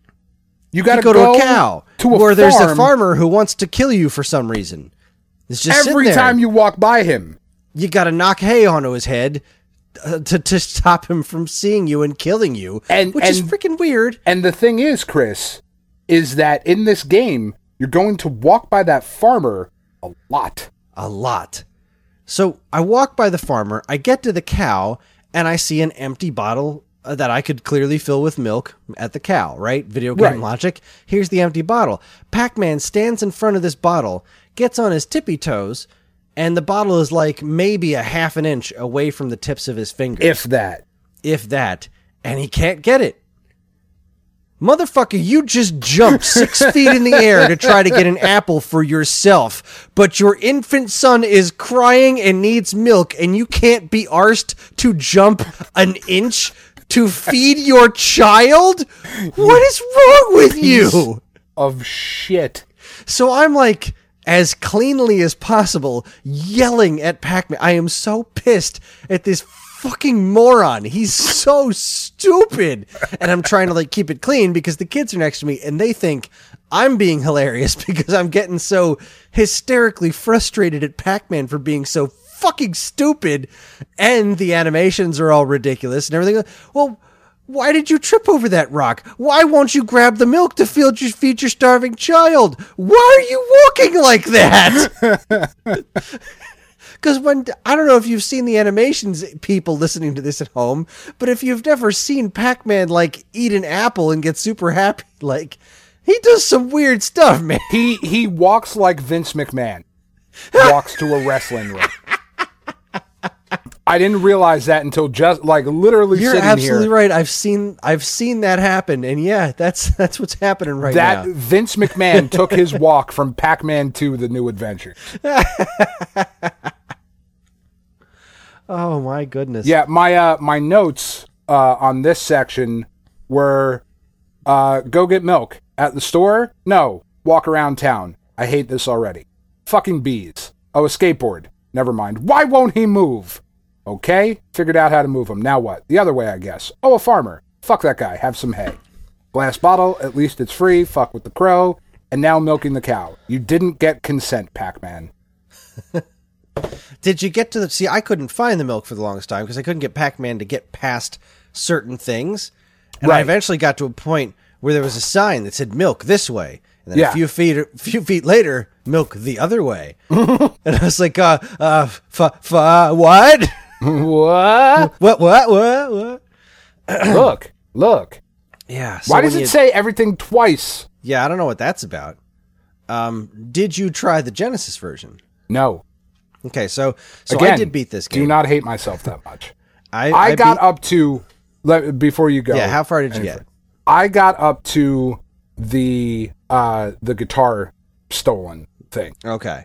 You got to go, go to a cow to a where farm. There's a farmer who wants to kill you for some reason. It's just every time you walk by him. You got to knock hay onto his head uh, to to stop him from seeing you and killing you, and, which and, is freaking weird. And the thing is, Chris, is that in this game, you're going to walk by that farmer a lot. A lot. So I walk by the farmer, I get to the cow, and I see an empty bottle uh, that I could clearly fill with milk at the cow, right? Video game right. logic. Here's the empty bottle. Pac-Man stands in front of this bottle, gets on his tippy toes, and the bottle is like maybe a half an inch away from the tips of his fingers. If that. If that. And he can't get it. Motherfucker, you just jumped six feet in the air to try to get an apple for yourself, but your infant son is crying and needs milk, and you can't be arsed to jump an inch to feed your child? What is wrong with you? Of shit. So I'm like, as cleanly as possible, yelling at Pac-Man. I am so pissed at this fucking moron. He's so stupid. And I'm trying to like keep it clean because the kids are next to me and they think I'm being hilarious because I'm getting so hysterically frustrated at Pac-Man for being so fucking stupid, and the animations are all ridiculous and everything. Well, Why did you trip over that rock? Why won't you grab the milk to feed your, feed your starving child? Why are you walking like that? Because when, I don't know if you've seen the animations, people listening to this at home, but if you've never seen Pac-Man, like, eat an apple and get super happy, like, he does some weird stuff, man. He, he walks like Vince McMahon walks to a wrestling ring. I didn't realize that until just like literally You're sitting absolutely here. right. I've seen I've seen that happen, and yeah, that's that's what's happening right That now. Vince McMahon took his walk from Pac-Man to The New Adventure. Oh my goodness. Yeah, my uh my notes uh on this section were uh go get milk at the store. No, walk around town. I hate this already. Fucking bees. Oh, a skateboard. Never mind. Why won't he move? Okay, figured out how to move him. Now what? The other way, I guess. Oh, a farmer. Fuck that guy. Have some hay. Glass bottle. At least it's free. Fuck with the crow. And now milking the cow. You didn't get consent, Pac-Man. Did you get to the... See, I couldn't find the milk for the longest time because I couldn't get Pac-Man to get past certain things. And I Right. eventually got to a point where there was a sign that said milk this way. And then Yeah. a few feet a few feet later, milk the other way. And I was like, uh, uh, f- f- uh, what? What? What, what, what, what? Look. Look. Yeah. So Why when does it you- say everything twice? Yeah, I don't know what that's about. Um, did you try the Genesis version? No. Okay, so so Again, I did beat this game. Do not hate myself that much. I, I, got beat- up to... Let, before you go. Yeah, how far did you any get? further. I got up to the uh, the guitar stolen thing. Okay.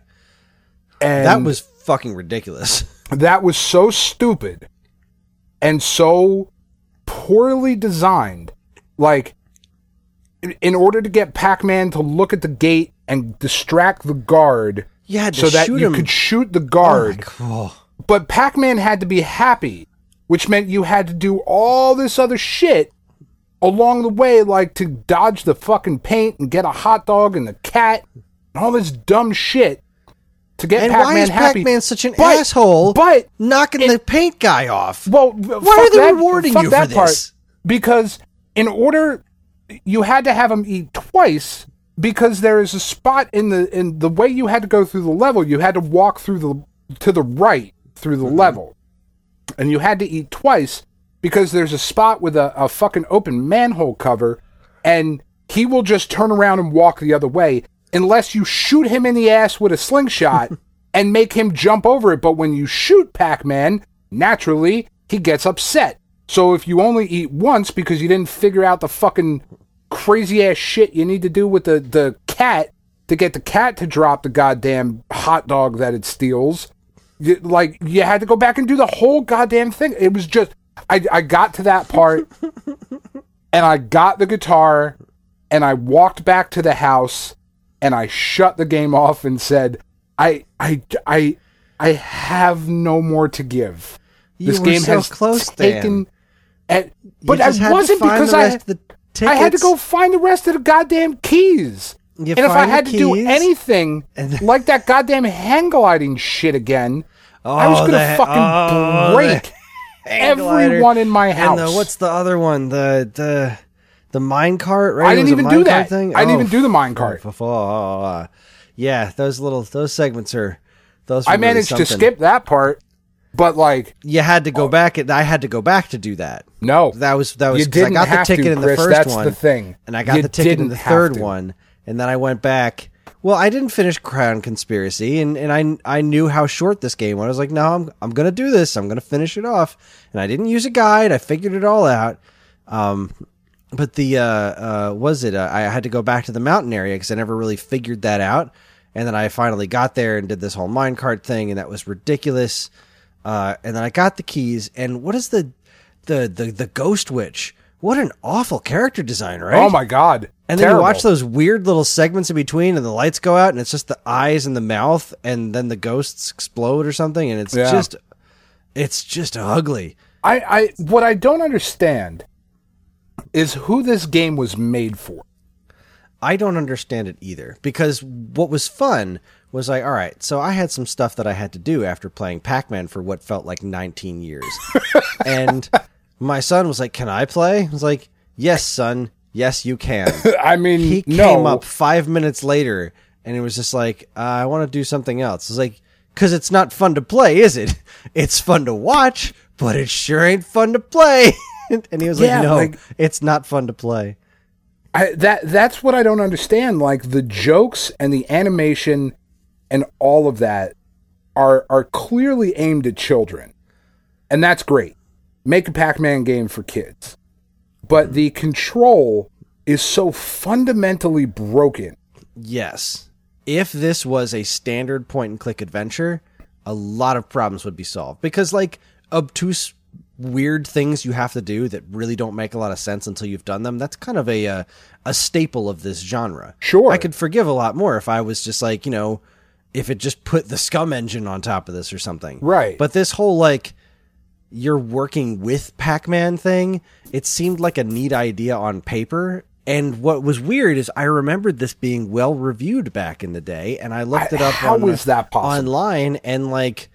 And That was fucking ridiculous. that was so stupid and so poorly designed. Like, in- in order to get Pac-Man to look at the gate and distract the guard You had to so that shoot you him. could shoot the Oh my guard. God. But Pac-Man had to be happy, which meant you had to do all this other shit along the way, like to dodge the fucking paint and get a hot dog and the cat and all this dumb shit to get And Pac-Man why is happy. Pac-Man such an But- asshole But knocking it- the paint guy off? well, Why are they rewarding you for this? Because in order, you had to have him eat twice. Because there is a spot in the in the way you had to go through the level, you had to walk through the to the right through the Mm-hmm. level, and you had to eat twice because there's a spot with a, a fucking open manhole cover, and he will just turn around and walk the other way unless you shoot him in the ass with a slingshot and make him jump over it. But when you shoot Pac-Man, naturally he gets upset. So if you only eat once because you didn't figure out the fucking crazy ass shit you need to do with the, the cat to get the cat to drop the goddamn hot dog that it steals, you, like you had to go back and do the whole goddamn thing. It was just, I, I got to that part and I got the guitar and I walked back to the house and I shut the game off and said, I, I, I, I have no more to give. You This were game so has close, taken, Dan. at, but I just had to wasn't find because the I, rest of the I had to tickets. go find the rest of the goddamn keys. You and if I find the had to do keys, anything and- like that goddamn hang gliding shit again, I was Oh, gonna the- fucking oh, the break hang glider. everyone in my house. And the, what's the other one? The the the mine cart, right? I It didn't was a even do mine that. cart thing? I didn't Oh, even do the mine cart. f- f- oh, yeah, those little those segments are those. I were really managed to something. skip that part, but like, You had to go back, and I had to go back to do that. no, That was that was you 'cause I didn't got the have ticket to, in the Chris. first That's one, the thing. and I got You the ticket in didn't the have third to. one, and then I went back. Well, I didn't finish Crown Conspiracy, and, and I I knew how short this game was. I was like, no, I'm I'm gonna do this. I'm gonna finish it off, and I didn't use a guide. I figured it all out. Um, but the uh, uh, was it? Uh, I had to go back to the mountain area because I never really figured that out, and then I finally got there and did this whole minecart thing, and that was ridiculous. Uh, and then I got the keys, and what is the the the the Ghost Witch? What an awful character design, right? oh my god, And then terrible. you watch those weird little segments in between, and the lights go out, and it's just the eyes and the mouth, and then the ghosts explode or something, and it's Yeah. just, it's just ugly. I, I what I don't understand is who this game was made for. I don't understand it either, because what was fun was like, all right, so I had some stuff that I had to do after playing Pac-Man for what felt like nineteen years, and My son was like, "Can I play?" I was like, "Yes, son. Yes, you can." I mean, He no. came up five minutes later, and it was just like, uh, "I want to do something else." I was like, "Because it's not fun to play, is it? It's fun to watch, but it sure ain't fun to play." And he was Yeah, like, "No, like- it's not fun to play." I, that that's what I don't understand. Like the jokes and the animation and all of that are are clearly aimed at children, and that's great. Make a Pac-Man game for kids, but the control is so fundamentally broken. Yes. If this was a standard point-and-click adventure, a lot of problems would be solved. Because, like, obtuse, weird things you have to do that really don't make a lot of sense until you've done them, that's kind of a uh, a staple of this genre. Sure. I could forgive a lot more if I was just like, you know, if it just put the Scum engine on top of this or something. Right. But this whole, like, you're working with Pac-Man thing, it seemed like a neat idea on paper. And what was weird is I remembered this being well reviewed back in the day, and I looked I- it up how on, is that possible? online, and like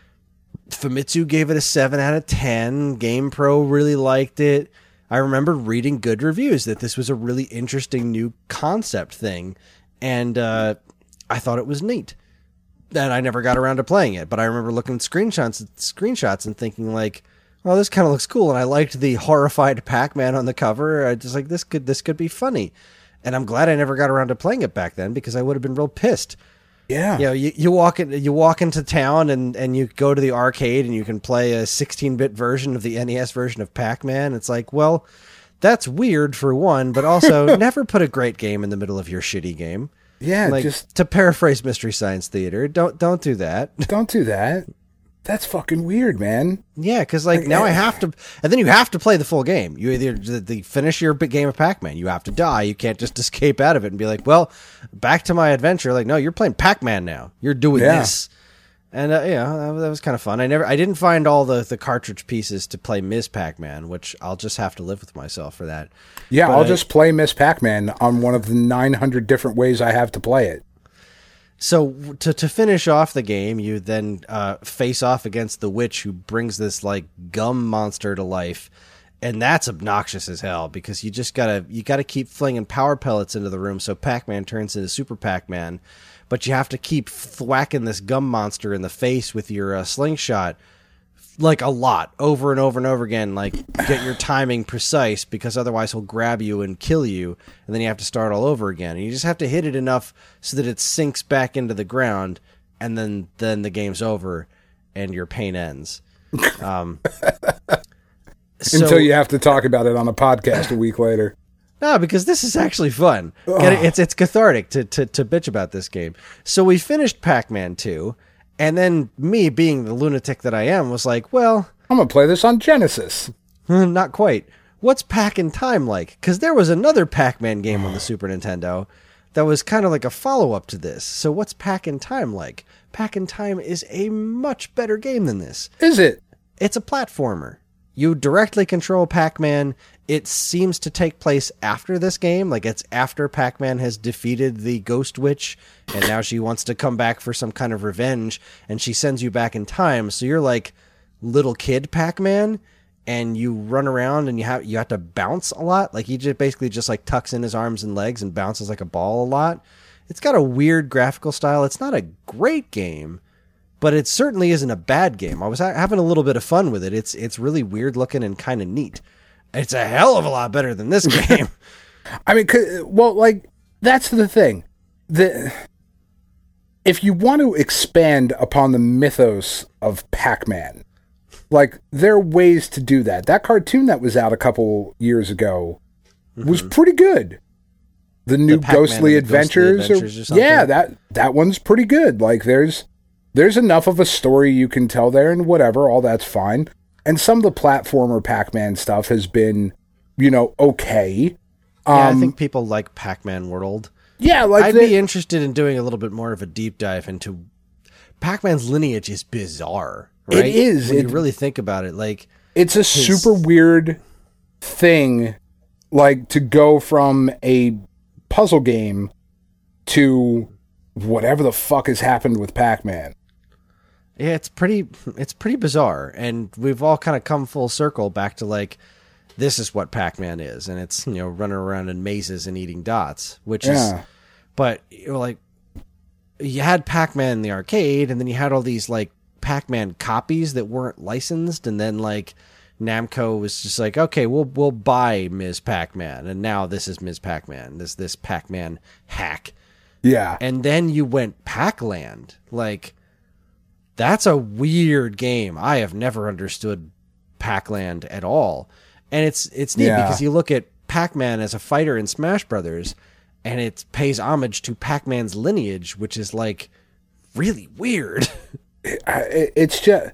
Famitsu gave it a seven out of ten. GamePro really liked it. I remember reading good reviews that this was a really interesting new concept thing, and uh, I thought it was neat. And I never got around to playing it, but I remember looking at screenshots, screenshots and thinking like, "Well, this kind of looks cool." And I liked the horrified Pac-Man on the cover. I just like this could this could be funny, and I'm glad I never got around to playing it back then because I would have been real pissed. Yeah. You know, you, you walk in, you walk into town and, and you go to the arcade and you can play a sixteen-bit version of the N E S version of Pac-Man. It's like, well, that's weird for one, but also never put a great game in the middle of your shitty game. Yeah, Like, just to paraphrase Mystery Science Theater, don't don't do that. don't do that. That's fucking weird, man. Yeah, because like Like, now I eh. have to, and then you have to play the full game. You either the, the finish your big game of Pac-Man. You have to die. You can't just escape out of it and be like, well, back to my adventure. Like, no, you're playing Pac-Man now. You're doing Yeah. this, and uh, yeah, that, was- that was kind of fun. I never, I didn't find all the the cartridge pieces to play Miz Pac-Man, which I'll just have to live with myself for that. Yeah, But I'll I- just play Miss Pac-Man on one of the nine hundred different ways I have to play it. So to to finish off the game, you then uh, face off against the witch who brings this like gum monster to life, and that's obnoxious as hell because you just gotta you gotta keep flinging power pellets into the room so Pac-Man turns into Super Pac-Man, but you have to keep thwacking this gum monster in the face with your uh, slingshot like a lot over and over and over again. Like get your timing precise because otherwise he'll grab you and kill you, and then you have to start all over again. And you just have to hit it enough so that it sinks back into the ground, and then then the game's over and your pain ends. Um, so, Until you have to talk about it on a podcast a week later. No, because this is actually fun. Get it? It's it's cathartic to, to to bitch about this game. So we finished Pac-Man two, and then me, being the lunatic that I am, was like, well, I'm going to play this on Genesis. not quite. What's Pac in Time like? Because there was another Pac-Man game on the Super Nintendo that was kind of like a follow-up to this. So what's Pac in Time like? Pac in Time is a much better game than this. Is it? It's a platformer. You directly control Pac-Man. It seems to take place after this game. Like, it's after Pac-Man has defeated the Ghost Witch, and now she wants to come back for some kind of revenge, and she sends you back in time. So you're like little kid Pac-Man, and you run around, and you have you have to bounce a lot. Like, he just basically just, like, tucks in his arms and legs and bounces like a ball a lot. It's got a weird graphical style. It's not a great game, but it certainly isn't a bad game. I was ha- having a little bit of fun with it. It's it's really weird looking and kind of neat. It's a hell of a lot better than this game. I mean, 'cause- well, like, that's the thing. The if you want to expand upon the mythos of Pac-Man, like, there are ways to do that. That cartoon that was out a couple years ago was pretty good. The new Pac-Man Ghostly and the Ghostly Adventures, Adventures or, or something? yeah, that that one's pretty good. Like, there's there's enough of a story you can tell there, and whatever, all that's fine. And some of the platformer Pac-Man stuff has been, you know, okay. Yeah, Um, I think people like Pac-Man World. Yeah, like I'd the- be interested in doing a little bit more of a deep dive into Pac-Man's lineage. Is bizarre, right? It is. When It- you really think about it. Like, it's a super weird thing, like, to go from a puzzle game to whatever the fuck has happened with Pac-Man. Yeah, it's pretty it's pretty bizarre, and we've all kind of come full circle back to like this is what Pac-Man is, and it's, you know, running around in mazes and eating dots, which Yeah. is but you know, like you had Pac-Man in the arcade, and then you had all these like Pac-Man copies that weren't licensed, and then like Namco was just like, okay, we'll we'll buy Miz Pac-Man, and now this is Miz Pac-Man, this this Pac-Man hack. Yeah. And then you went Pac-Land. Like, that's a weird game. I have never understood Pac-Land at all. And it's it's neat Yeah. because you look at Pac-Man as a fighter in Smash Brothers, and it pays homage to Pac-Man's lineage, which is like really weird. I- It's just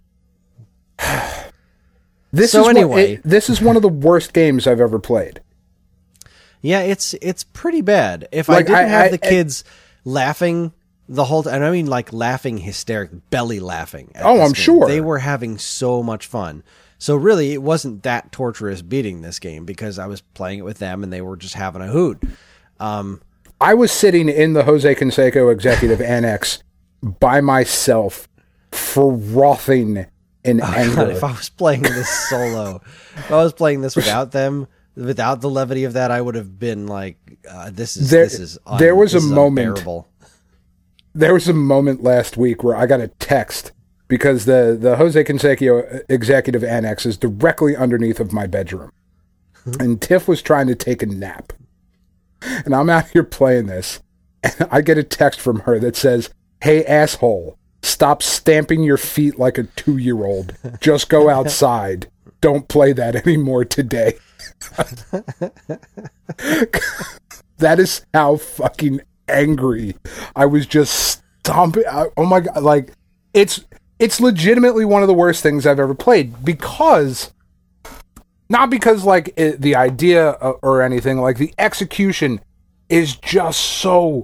this So is anyway. what, it, this is one of the worst games I've ever played. Yeah, it's it's pretty bad. If Like, I didn't I- have I- the kids laughing the whole time, and I mean like laughing hysteric, belly laughing. at Oh, this I'm game. sure. They were having so much fun. So really, it wasn't that torturous beating this game because I was playing it with them and they were just having a hoot. Um, I was sitting in the Jose Canseco Executive Annex by myself, frothing in anger. God, if I was playing this solo, if I was playing this without them, without the levity of that, I would have been like, uh, "This is There- this is un- there was this a is moment- unbearable." There was a moment last week where I got a text because the, the Jose Canseco Executive Annex is directly underneath of my bedroom. And Tiff was trying to take a nap. And I'm out here playing this. And I get a text from her that says, "Hey, asshole, stop stamping your feet like a two-year-old. Just go outside. Don't play that anymore today." That is how fucking angry I was, just stomping. Oh my God. Like, it's, it's legitimately one of the worst things I've ever played because, not because like it, the idea or anything, like the execution is just so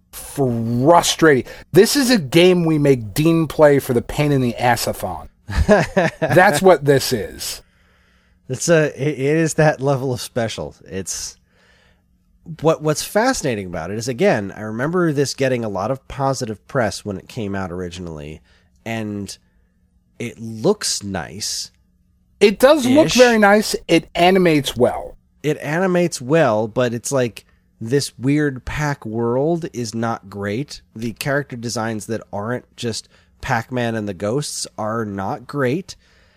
frustrating. This is a game we make Dean play for the pain in the ass-a-thon. That's what this is. It's a it, it is that level of special. It's what what's fascinating about it is, again, I remember this getting a lot of positive press when it came out originally, and it looks nice. It does look Ish. very nice. It animates well. It animates well, but it's like this weird Pac world is not great. The character designs that aren't just Pac-Man and the ghosts are not great.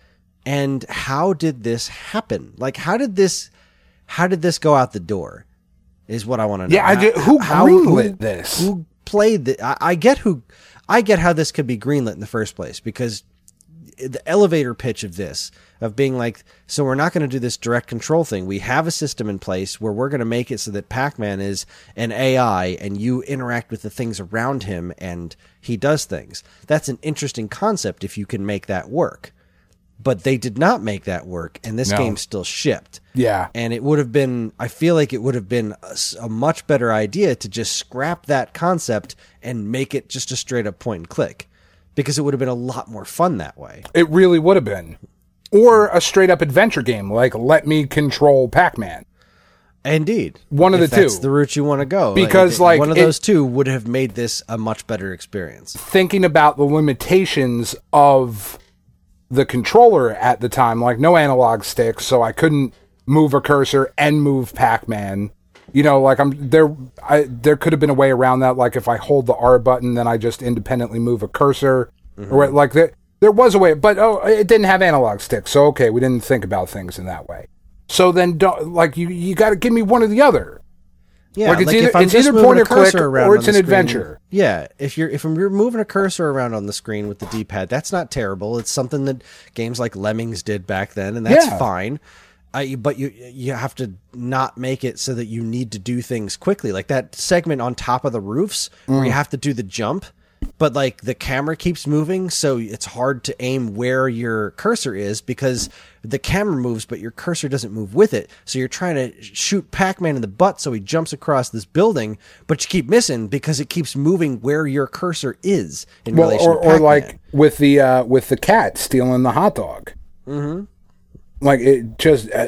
And how did this happen? Like, how did this, how did this go out the door? Is what I want to know. Yeah, I get, who greenlit this? Who played the? I, I get who, I get how this could be greenlit in the first place, because the elevator pitch of this, of being like, so we're not going to do this direct control thing. We have a system in place where we're going to make it so that Pac-Man is an A I and you interact with the things around him and he does things. That's an interesting concept if you can make that work. But they did not make that work, and this No. game still shipped. Yeah. And it would have been, I feel like it would have been a, s- a much better idea to just scrap that concept and make it just a straight up point and click, because it would have been a lot more fun that way. It really would have been. Or a straight up adventure game like Let Me Control Pac-Man. Indeed. One of If the two. that's the route you want to go. Because, it- like, one of it- those two would have made this a much better experience. Thinking about the limitations of the controller at the time, like no analog sticks, so I couldn't move a cursor and move Pac-Man. You know, like I'm there. I there could have been a way around that. Like if I hold the R button, then I just independently move a cursor, Mm-hmm. or like there there was a way, but oh, it didn't have analog sticks. So okay, we didn't think about things in that way. So then, don't like you. You got to give me one or the other. Yeah, Like, it's either- if I'm it's just either moving point a or click cursor around or on it's the an screen- adventure. Yeah, if you're if you're moving a cursor around on the screen with the D-pad, that's not terrible. It's something that games like Lemmings did back then, and that's Yeah. fine. I, but you you have to not make it so that you need to do things quickly, like that segment on top of the roofs where Mm. you have to do the jump, but like the camera keeps moving, so it's hard to aim where your cursor is because the camera moves, but your cursor doesn't move with it. So you're trying to shoot Pac-Man in the butt so he jumps across this building, but you keep missing because it keeps moving where your cursor is in Well, relation or, to or Pac-Man. like with the uh, with the cat stealing the hot dog. Mm-hmm. Like it just, uh,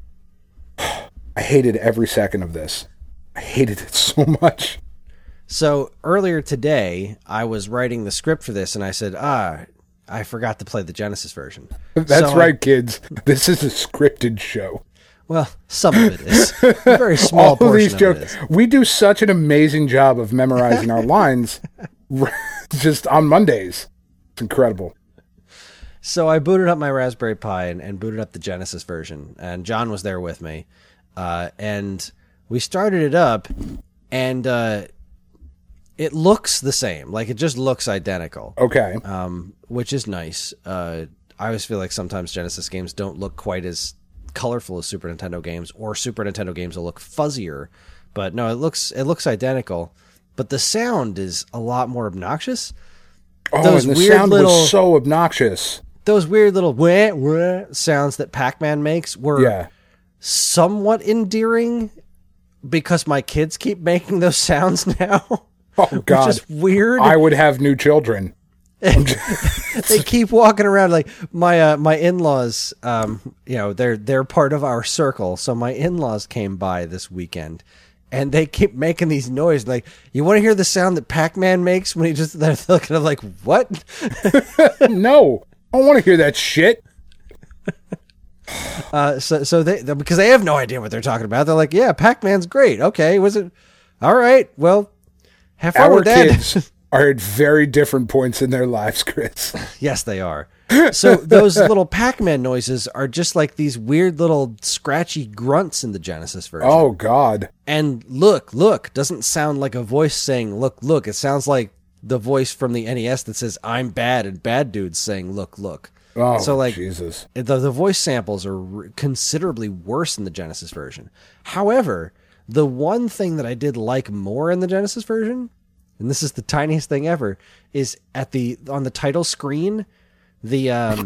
I hated every second of this. I hated it so much. So earlier today, I was writing the script for this, and I said, ah, I forgot to play the Genesis version. That's So right, I- kids. This is a scripted show. Well, some of it is. A very small All of portion these of jokes. it is. We do such an amazing job of memorizing our lines just on Mondays. It's incredible. So I booted up my Raspberry Pi and, and booted up the Genesis version, and John was there with me, uh, and we started it up, and uh, it looks the same. Like, it just looks identical, Okay. um, which is nice. Uh, I always feel like sometimes Genesis games don't look quite as colorful as Super Nintendo games, or Super Nintendo games will look fuzzier, but no, it looks it looks identical. But the sound is a lot more obnoxious. Oh, those and the weird sound little- was so obnoxious. Those weird little wah, wah sounds that Pac-Man makes were Yeah. somewhat endearing because my kids keep making those sounds now. Oh, God. Which is weird. I would have new children. They keep walking around like my uh, my in-laws. Um, you know, they're they're part of our circle. So my in-laws came by this weekend, and they keep making these noises. Like, you want to hear the sound that Pac-Man makes when he just they're looking at like what? No. I don't want to hear that shit. Uh, so so they because they have no idea what they're talking about. They're like, yeah, Pac-Man's great. Okay, was it? All right. Well, have fun Our with that. kids are at very different points in their lives, Chris. Yes, they are. So those little Pac-Man noises are just like these weird little scratchy grunts in the Genesis version. Oh, God. And look, look, doesn't sound like a voice saying, look, look. It sounds like the voice from the N E S that says, I'm bad, and bad dudes saying, look, look. Oh, so like Jesus. the, the voice samples are r- considerably worse in the Genesis version. However, the one thing that I did like more in the Genesis version, and this is the tiniest thing ever, is at the on the title screen, the um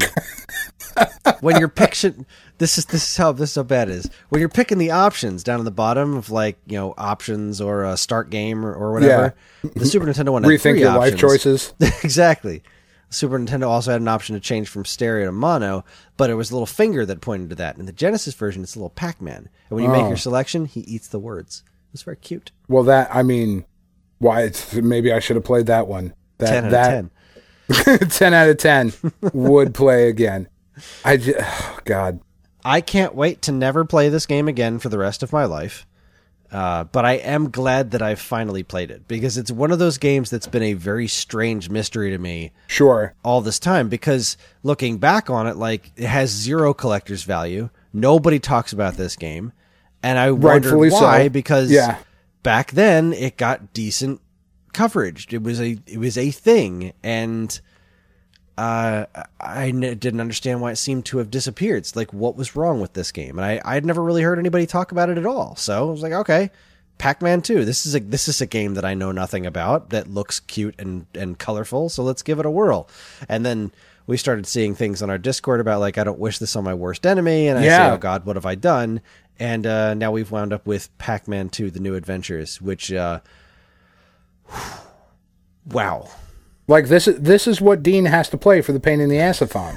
when you're picking this is this is how this is how bad it is. When you're picking the options down at the bottom of, like, you know, options or a start game or, or whatever, the Super Nintendo one had Rethink three your life options. choices. Exactly. Super Nintendo also had an option to change from stereo to mono, but it was a little finger that pointed to that. In the Genesis version, it's a little Pac-Man. And when you make Oh. your selection, he eats the words. It's very cute. Well, that, I mean, why, it's, maybe I should have played that one. That, ten out that, of ten. ten out of ten would play again. I just, oh, God. I can't wait to never play this game again for the rest of my life. Uh, but I am glad that I've finally played it, because it's one of those games that's been a very strange mystery to me Sure. all this time, because looking back on it, like, it has zero collector's value. Nobody talks about this game. And I wondered Rightfully why, so. because Yeah. back then it got decent coverage. It was a, it was a thing. And, uh, I n- didn't understand why it seemed to have disappeared. It's like, what was wrong with this game? And I, I'd never really heard anybody talk about it at all. So I was like, okay, Pac-Man two. This is a, this is a game that I know nothing about, that looks cute and, and colorful. So let's give it a whirl. And then we started seeing things on our Discord about, like, I don't wish this on my worst enemy. And I Yeah. say, oh God, what have I done? And, uh, now we've wound up with Pac-Man two, The New Adventures, which, uh, wow. Like, this, is- this is what Dean has to play for the pain in the ass-a-thon.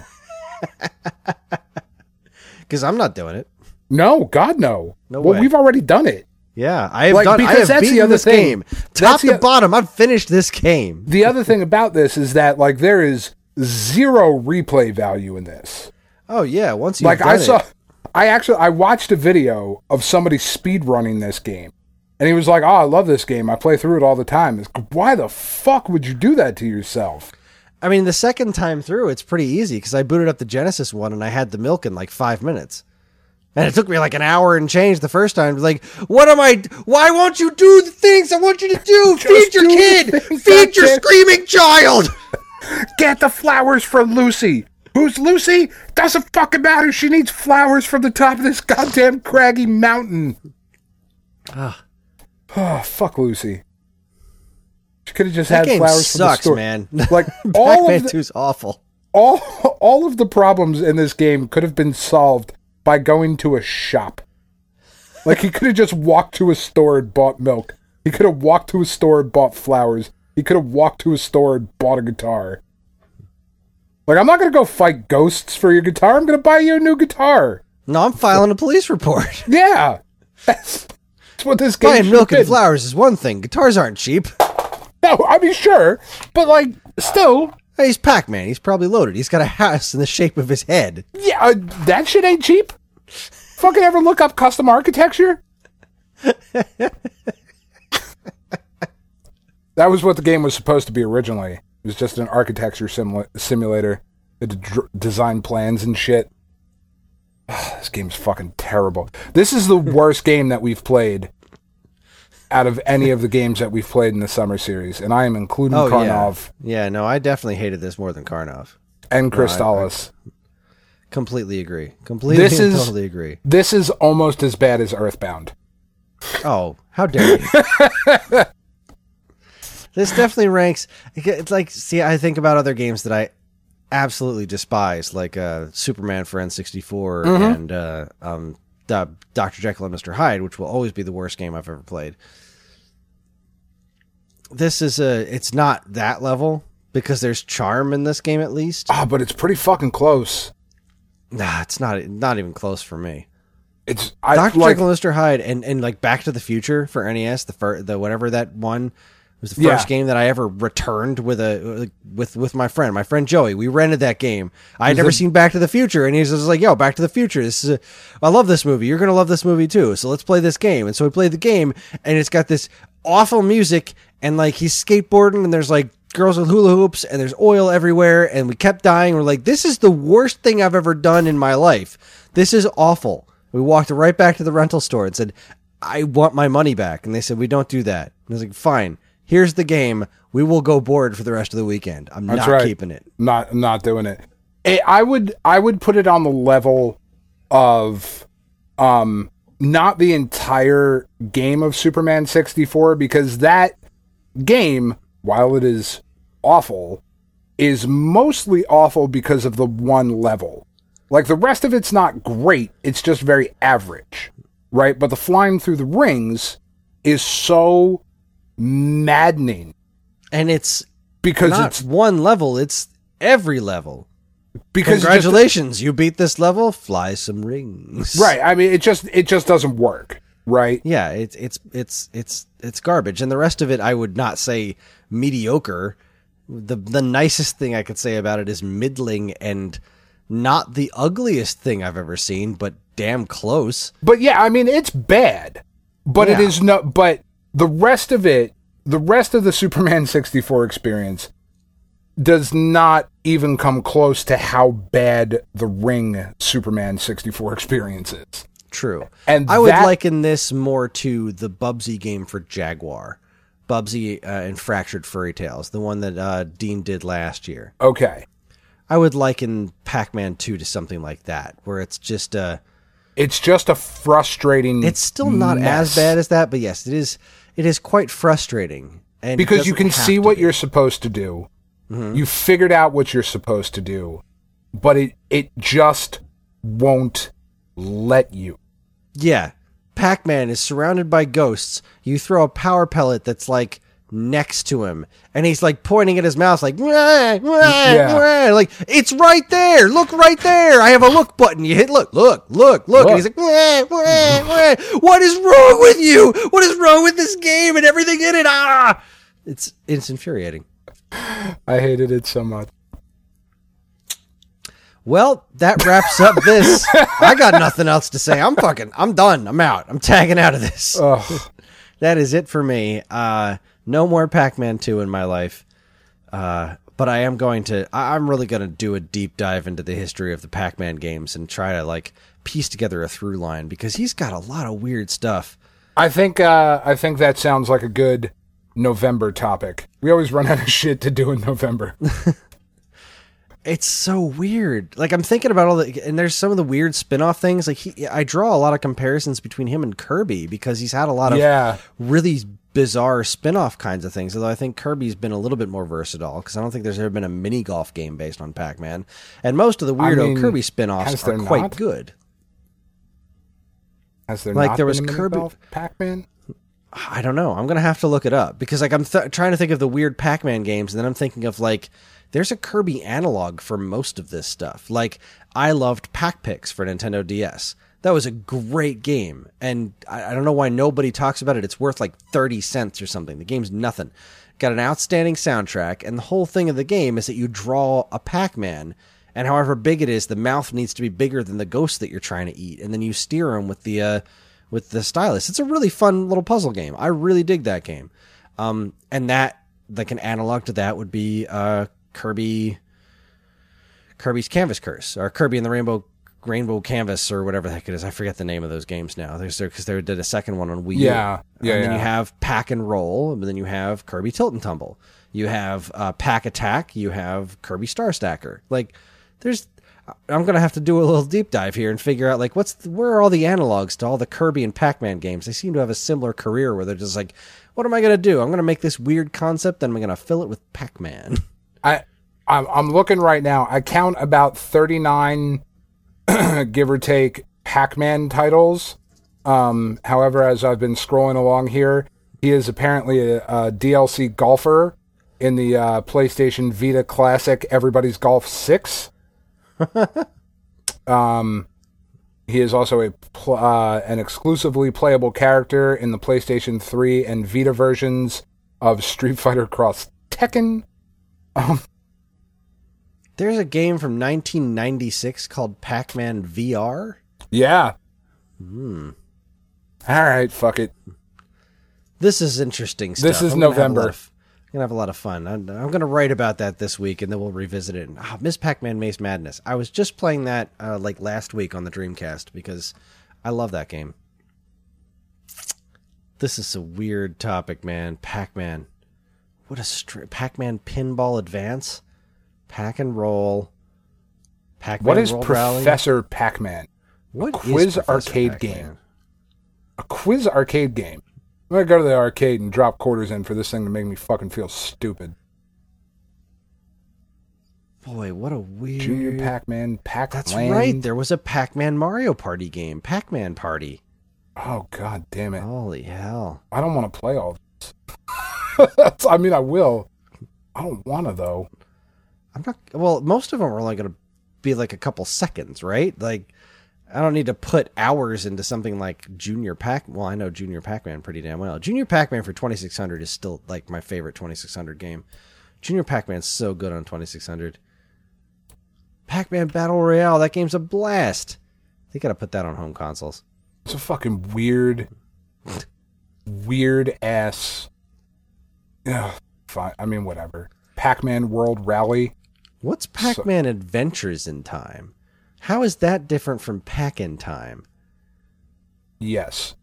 Because I'm not doing it. No, God, no. No well, way. we've already done it. Yeah, I have Like, done. I because have that's the beaten other this thing. game, top That's the to o- bottom. I've finished this game. The other thing about this is that, like, there is zero replay value in this. Oh yeah, once you Like, done I saw, it, I actually, I watched a video of somebody speed running this game. And he was like, oh, I love this game. I play through it all the time. It's, why the fuck would you do that to yourself? I mean, the second time through, it's pretty easy because I booted up the Genesis one and I had the milk in like five minutes, and it took me like an hour and change the first time. Like, what am I? Why won't you do the things I want you to do? Feed your do the kid. things Feed I your can. screaming child. Get the flowers for Lucy. Who's Lucy? Doesn't fucking matter. She needs flowers from the top of this goddamn craggy mountain. Ah. Oh, fuck Lucy. She could have just That had game flowers from the sucks, store. man. Like, all Pac-Man of the, two's awful. all all of the problems in this game could have been solved by going to a shop. Like, he could have just walked to a store and bought milk. He could have walked to a store and bought flowers. He could have walked to a store and bought a guitar. Like, I'm not going to go fight ghosts for your guitar. I'm going to buy you a new guitar. No, I'm filing a police report. Yeah. That's, that's what this game Buying should milk have and been. flowers is one thing. Guitars aren't cheap. No, I mean, sure. But, like, still, Hey, he's Pac-Man. He's probably loaded. He's got a house in the shape of his head. Yeah, uh, that shit ain't cheap. Fucking ever look up custom architecture? That was what the game was supposed to be originally. It was just an architecture simula- simulator. It had dr- design plans and shit. Ugh, this game's fucking terrible. This is the worst game that we've played out of any of the games that we've played in the summer series, and I am including Oh, Karnov yeah. Yeah, no, I definitely hated this more than Karnov. and No, I- Crystalis. I completely agree. Completely This and is- totally agree. This is almost as bad as Earthbound. Oh, how dare you. This definitely ranks. It's like, see, I think about other games that I absolutely despise, like uh, Superman for N sixty-four Mm-hmm. and uh, um, the Doctor Jekyll and Mister Hyde, which will always be the worst game I've ever played. This is a. It's not that level because there's charm in this game at least. Ah, but it's pretty fucking close. Nah, it's not. Not even close for me. It's I Doctor like, Jekyll and Mister Hyde and, and like Back to the Future for N E S, the fir- the whatever that one was the first Yeah. game that I ever returned with a with with my friend, my friend Joey. We rented that game. I had Was never it- seen Back to the Future, and he was just like, "Yo, Back to the Future. This is a, I love this movie. You're gonna love this movie too. So let's play this game." And so we played the game, and it's got this awful music, and like he's skateboarding, and there's like girls with hula hoops, and there's oil everywhere, and we kept dying. We're like, "This is the worst thing I've ever done in my life. This is awful." We walked right back to the rental store and said, "I want my money back." And they said, "We don't do that." And I was like, "Fine, here's the game. We will go board for the rest of the weekend. I'm That's not right. keeping it." Not not doing it. Eh, I would I would put it on the level of um not the entire game of Superman sixty-four, because that game, while it is awful, is mostly awful because of the one level. Like the rest of it's not great, it's just very average, right? But the flying through the rings is so maddening And it's because not it's one level, it's every level. because it just- Congratulations, you beat this level, fly some rings. right. I mean, it just it just doesn't work, right? Yeah, it's it's it's it's it's garbage. And the rest of it I would not say mediocre. The the nicest thing I could say about it is middling and not the ugliest thing I've ever seen, but damn close. But yeah, I mean, it's bad, but it Yeah. is no. But the rest of it, the rest of the Superman sixty-four experience, does not even come close to how bad the Ring Superman sixty-four experience is. True. And I would that- liken this more to the Bubsy game for Jaguar. Bubsy uh, and Fractured Furry Tales, the one that uh, Dean did last year. Okay, I would liken Pac-Man two to something like that, where it's just uh, it's just a frustrating. it's still not mess. as bad as that, but yes, it is. It is quite frustrating, and it because you doesn't can have see to what be. you're supposed to do. Mm-hmm. You figured out what you're supposed to do, but it it just won't let you. Yeah, Pac-Man is surrounded by ghosts. You throw a power pellet that's like next to him, and he's like pointing at his mouth like, "Wah, wah, Yeah. wah." Like, it's right there. Look right there. I have a look button. You hit look, look, look, look, Look. and he's like, "Wah, wah, wah. What is wrong with you? What is wrong with this game and everything in it?" Ah, it's it's infuriating. I hated it so much. Well, that wraps up this. I got nothing else to say. I'm fucking, I'm done. I'm out. I'm tagging out of this. Ugh. That is it for me. Uh, no more Pac-Man two in my life. Uh, but I am going to, I, I'm really going to do a deep dive into the history of the Pac-Man games and try to like piece together a through line because he's got a lot of weird stuff. I think uh, I think that sounds like a good November topic. We always run out of shit to do in November. It's so weird. Like I'm thinking about all the, and there's some of the weird spin-off things. Like he, I draw a lot of comparisons between him and Kirby because he's had a lot of Yeah. really bizarre spin-off kinds of things. Although I think Kirby's been a little bit more versatile because I don't think there's ever been a mini golf game based on Pac-Man. And most of the I weirdo mean, Kirby has spin-offs there are quite not? good. Has there Like, not there been was a mini Kirby- golf Pac-Man? I don't know. I'm gonna have to look it up because like I'm th- trying to think of the weird Pac-Man games, and then I'm thinking of like there's a Kirby analog for most of this stuff. Like I loved Pac-Pix for Nintendo D S. That was a great game, and I, I don't know why nobody talks about it. It's worth like thirty cents or something. The game's nothing. Got an outstanding soundtrack, and the whole thing of the game is that you draw a Pac-Man, and however big it is, the mouth needs to be bigger than the ghost that you're trying to eat, and then you steer them with the uh, with the stylus. It's a really fun little puzzle game. I really dig that game. Um, and that, like an analog to that, would be uh, Kirby, Kirby's Canvas Curse, or Kirby and the Rainbow Rainbow Canvas, or whatever the heck it is. I forget the name of those games now. There's there because they did a second one on Wii U. Yeah, yeah. And then yeah. you have Pack and Roll, and then you have Kirby Tilt and Tumble. You have uh, Pack Attack. You have Kirby Star Stacker. Like, there's. I'm gonna have to do a little deep dive here and figure out like what's the, where are all the analogs to all the Kirby and Pac-Man games? They seem to have a similar career where they're just like, what am I gonna do? I'm gonna make this weird concept, and I'm gonna fill it with Pac-Man. I, I'm, I'm looking right now. I count about thirty-nine, give or take, Pac-Man titles. Um, however, as I've been scrolling along here, he is apparently a, a D L C golfer in the uh, PlayStation Vita Classic Everybody's Golf six. um, he is also a pl- uh, an exclusively playable character in the PlayStation three and Vita versions of Street Fighter Cross Tekken. Um, There's a game from nineteen ninety-six called Pac-Man V R. yeah. Hmm. All right, fuck it. This is interesting stuff. This is I'm gonna have a lot November. of- I'm going to have a lot of fun. I'm, I'm going to write about that this week, and then we'll revisit it. Oh, Miss Pac-Man Maze Madness. I was just playing that uh, like last week on the Dreamcast because I love that game. This is a weird topic, man. Pac-Man. What a str- Pac-Man Pinball Advance? Pack and Roll. Pac-Man What is Roll Rally? Professor Pac-Man? What is Quiz Professor arcade Pac-Man? game. A quiz arcade game. I'm going to go to the arcade and drop quarters in for this thing to make me fucking feel stupid. Boy, what a weird... Junior Pac-Man, Pac-Man. That's right. There was a Pac-Man Mario Party game. Pac-Man Party. Oh, god damn it. Holy hell. I don't want to play all this. I mean, I will. I don't want to, though. I'm not... Well, most of them are only going to be like a couple seconds, right? Like, I don't need to put hours into something like Junior Pac... Well, I know Junior Pac-Man pretty damn well. Junior Pac-Man for twenty-six hundred is still like my favorite twenty-six hundred game. Junior Pac-Man's so good on twenty-six hundred. Pac-Man Battle Royale, that game's a blast. They got to put that on home consoles. It's a fucking weird, weird ass... Ugh, fine. I mean, whatever. Pac-Man World Rally. What's Pac-Man Adventures in Time? How is that different from Pac in Time? Yes.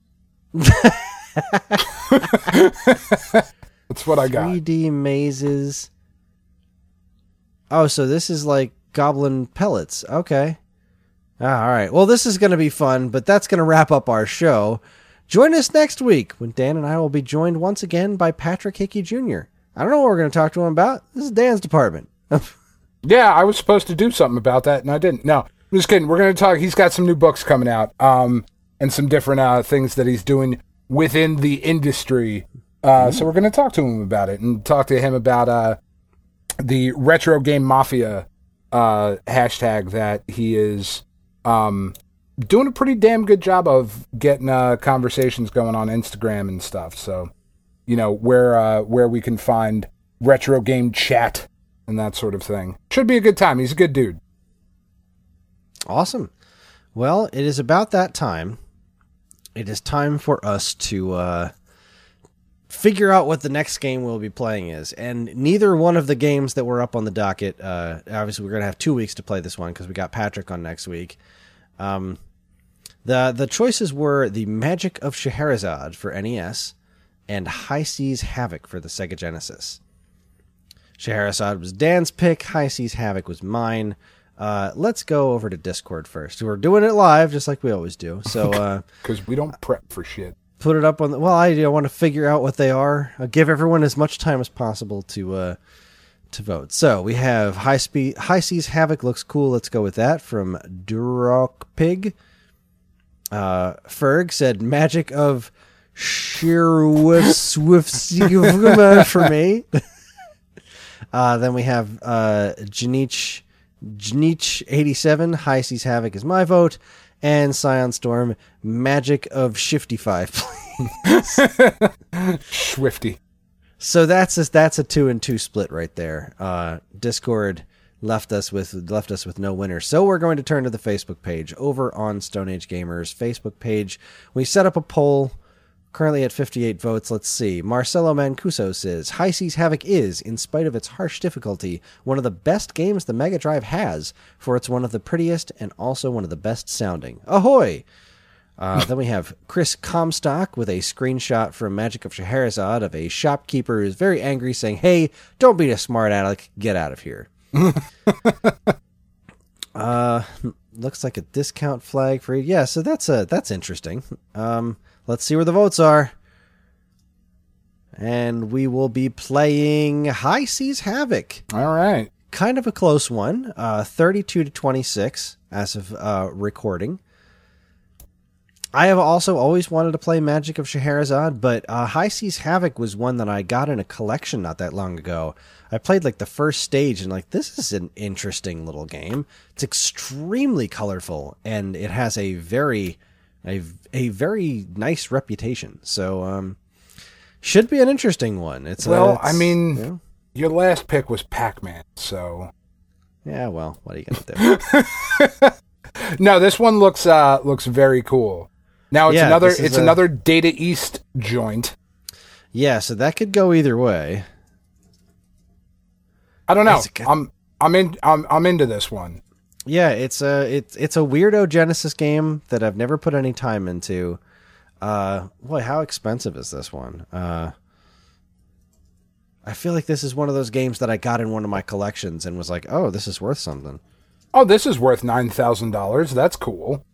That's what I got. three D mazes. Oh, so this is like Goblin Pellets. Okay. Ah, all right. Well, this is going to be fun, but that's going to wrap up our show. Join us next week when Dan and I will be joined once again by Patrick Hickey Junior I don't know what we're going to talk to him about. This is Dan's department. Yeah, I was supposed to do something about that, and I didn't. No, I'm just kidding. We're going to talk. He's got some new books coming out, um, and some different uh, things that he's doing within the industry. Uh, mm. So we're going to talk to him about it and talk to him about uh, the Retro Game Mafia uh, hashtag that he is um, doing a pretty damn good job of getting uh, conversations going on Instagram and stuff. So, you know, where uh, where we can find retro game chat and that sort of thing. Should be a good time. He's a good dude. Awesome. Well, it is about that time. It is time for us to uh, figure out what the next game we'll be playing is. And neither one of the games that were up on the docket, uh, obviously we're going to have two weeks to play this one because we got Patrick on next week. Um, the the choices were The Magic of Scheherazade for N E S and High Seas Havoc for the Sega Genesis. Scheherazade was Dan's pick. High Seas Havoc was mine. Uh, let's go over to Discord first. We're doing it live, just like we always do. So, because uh, we don't prep for shit. Put it up on the. Well, I, I want to figure out what they are. I'll give everyone as much time as possible to uh, to vote. So we have High Speed, High Seas Havoc looks cool. Let's go with that from Duroc Pig. Uh, Ferg said Magic of Shirwif for me. Uh, then we have uh, Janich, Janich eighty-seven. High Seas Havoc is my vote. And Scion Storm, Magic of Shifty-Five, please. Swifty. So that's a, that's a two and two split right there. Uh, Discord left us with left us with no winner. So we're going to turn to the Facebook page. Over on Stone Age Gamers Facebook page, we set up a poll. Currently at fifty-eight votes. Let's see. Marcelo Mancuso says, High Seas Havoc is, in spite of its harsh difficulty, one of the best games the Mega Drive has, for it's one of the prettiest and also one of the best sounding. Ahoy! Uh, then we have Chris Comstock with a screenshot from Magic of Scheherazade of a shopkeeper who's very angry saying, hey, don't be a smart aleck, get out of here. uh, looks like a discount flag for yeah, so that's a, that's interesting. Um, let's see where the votes are. And we will be playing High Seas Havoc. All right. Kind of a close one, uh, thirty-two to twenty-six as of uh, recording. I have also always wanted to play Magic of Scheherazade, but uh, High Seas Havoc was one that I got in a collection not that long ago. I played like the first stage and like, this is an interesting little game. It's extremely colorful and it has a very, a, a very nice reputation. So, um, should be an interesting one. It's well, uh, it's, I mean, you know, your last pick was Pac-Man, so yeah. Well, what are you gonna do? No, this one looks uh looks very cool. Now it's Yeah, another this is it's a- another Data East joint. Yeah, so that could go either way. I don't know. It's a good- I'm I'm in I'm I'm into this one. Yeah, it's a it's it's a weirdo Genesis game that I've never put any time into. Uh, boy, how expensive is this one? Uh, I feel like this is one of those games that I got in one of my collections and was like, oh, this is worth something. Oh, this is worth nine thousand dollars. That's cool.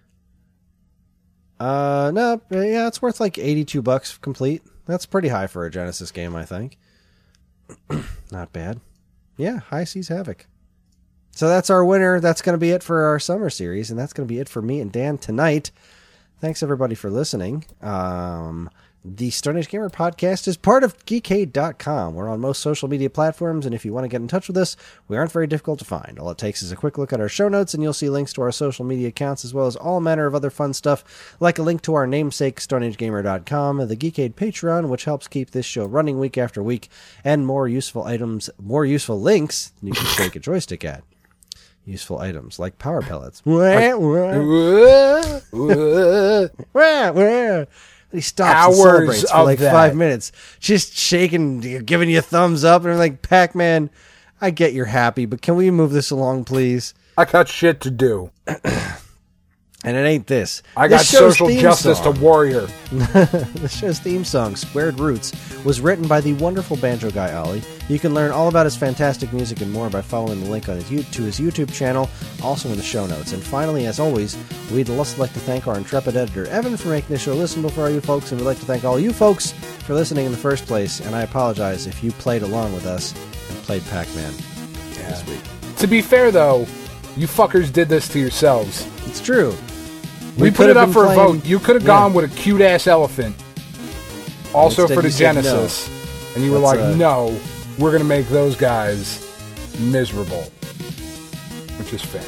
Uh, no, yeah, it's worth like eighty-two bucks complete. That's pretty high for a Genesis game, I think. Not bad. Yeah, High Seas Havoc. So that's our winner. That's going to be it for our summer series, and that's going to be it for me and Dan tonight. Thanks, everybody, for listening. Um, the Stone Age Gamer podcast is part of geekade dot com. We're on most social media platforms, and if you want to get in touch with us, we aren't very difficult to find. All it takes is a quick look at our show notes, and you'll see links to our social media accounts, as well as all manner of other fun stuff, like a link to our namesake, stone age gamer dot com, the Geekade Patreon, which helps keep this show running week after week, and more useful items, more useful links you can shake a joystick at. Useful items, like power pellets. Wah, wah. Wah, wah. He stops and Hours celebrates for of like that. five minutes, just shaking, giving you a thumbs up, and like, Pac-Man, I get you're happy, but can we move this along, please? I got shit to do. And it ain't this. I got This show's social theme justice song- to warrior. The show's theme song, Squared Roots, was written by the wonderful banjo guy Ollie. You can learn all about his fantastic music and more by following the link on his, you- to his YouTube channel, also in the show notes. And finally, as always, we'd also like to thank our intrepid editor, Evan, for making this show listenable for all you folks, and we'd like to thank all you folks for listening in the first place, and I apologize if you played along with us and played Pac-Man this week. To be fair, though, you fuckers did this to yourselves. It's true. We, put could it have up been for playing- a vote. You could have Yeah. gone with a cute ass elephant. Also Instead for the you said no. Genesis. And you were Let's, like, uh, no, we're going to make those guys miserable. Which is fair.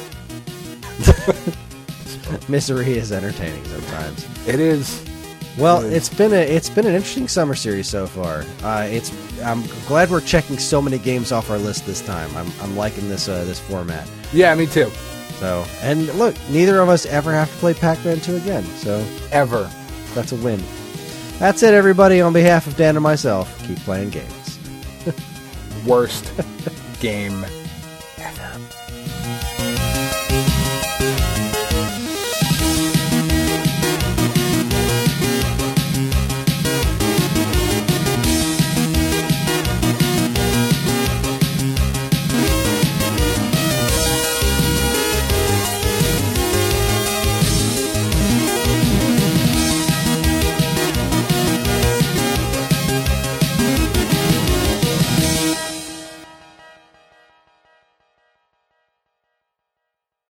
Misery is entertaining sometimes. It is. Well, Good. it's been a it's been an interesting summer series so far. Uh, it's I'm glad we're checking so many games off our list this time. I'm I'm liking this uh, this format. Yeah, me too. So, and look, neither of us ever have to play Pac-Man two again. So Ever. that's a win. That's it, everybody. On behalf of Dan and myself, keep playing games. Worst game ever.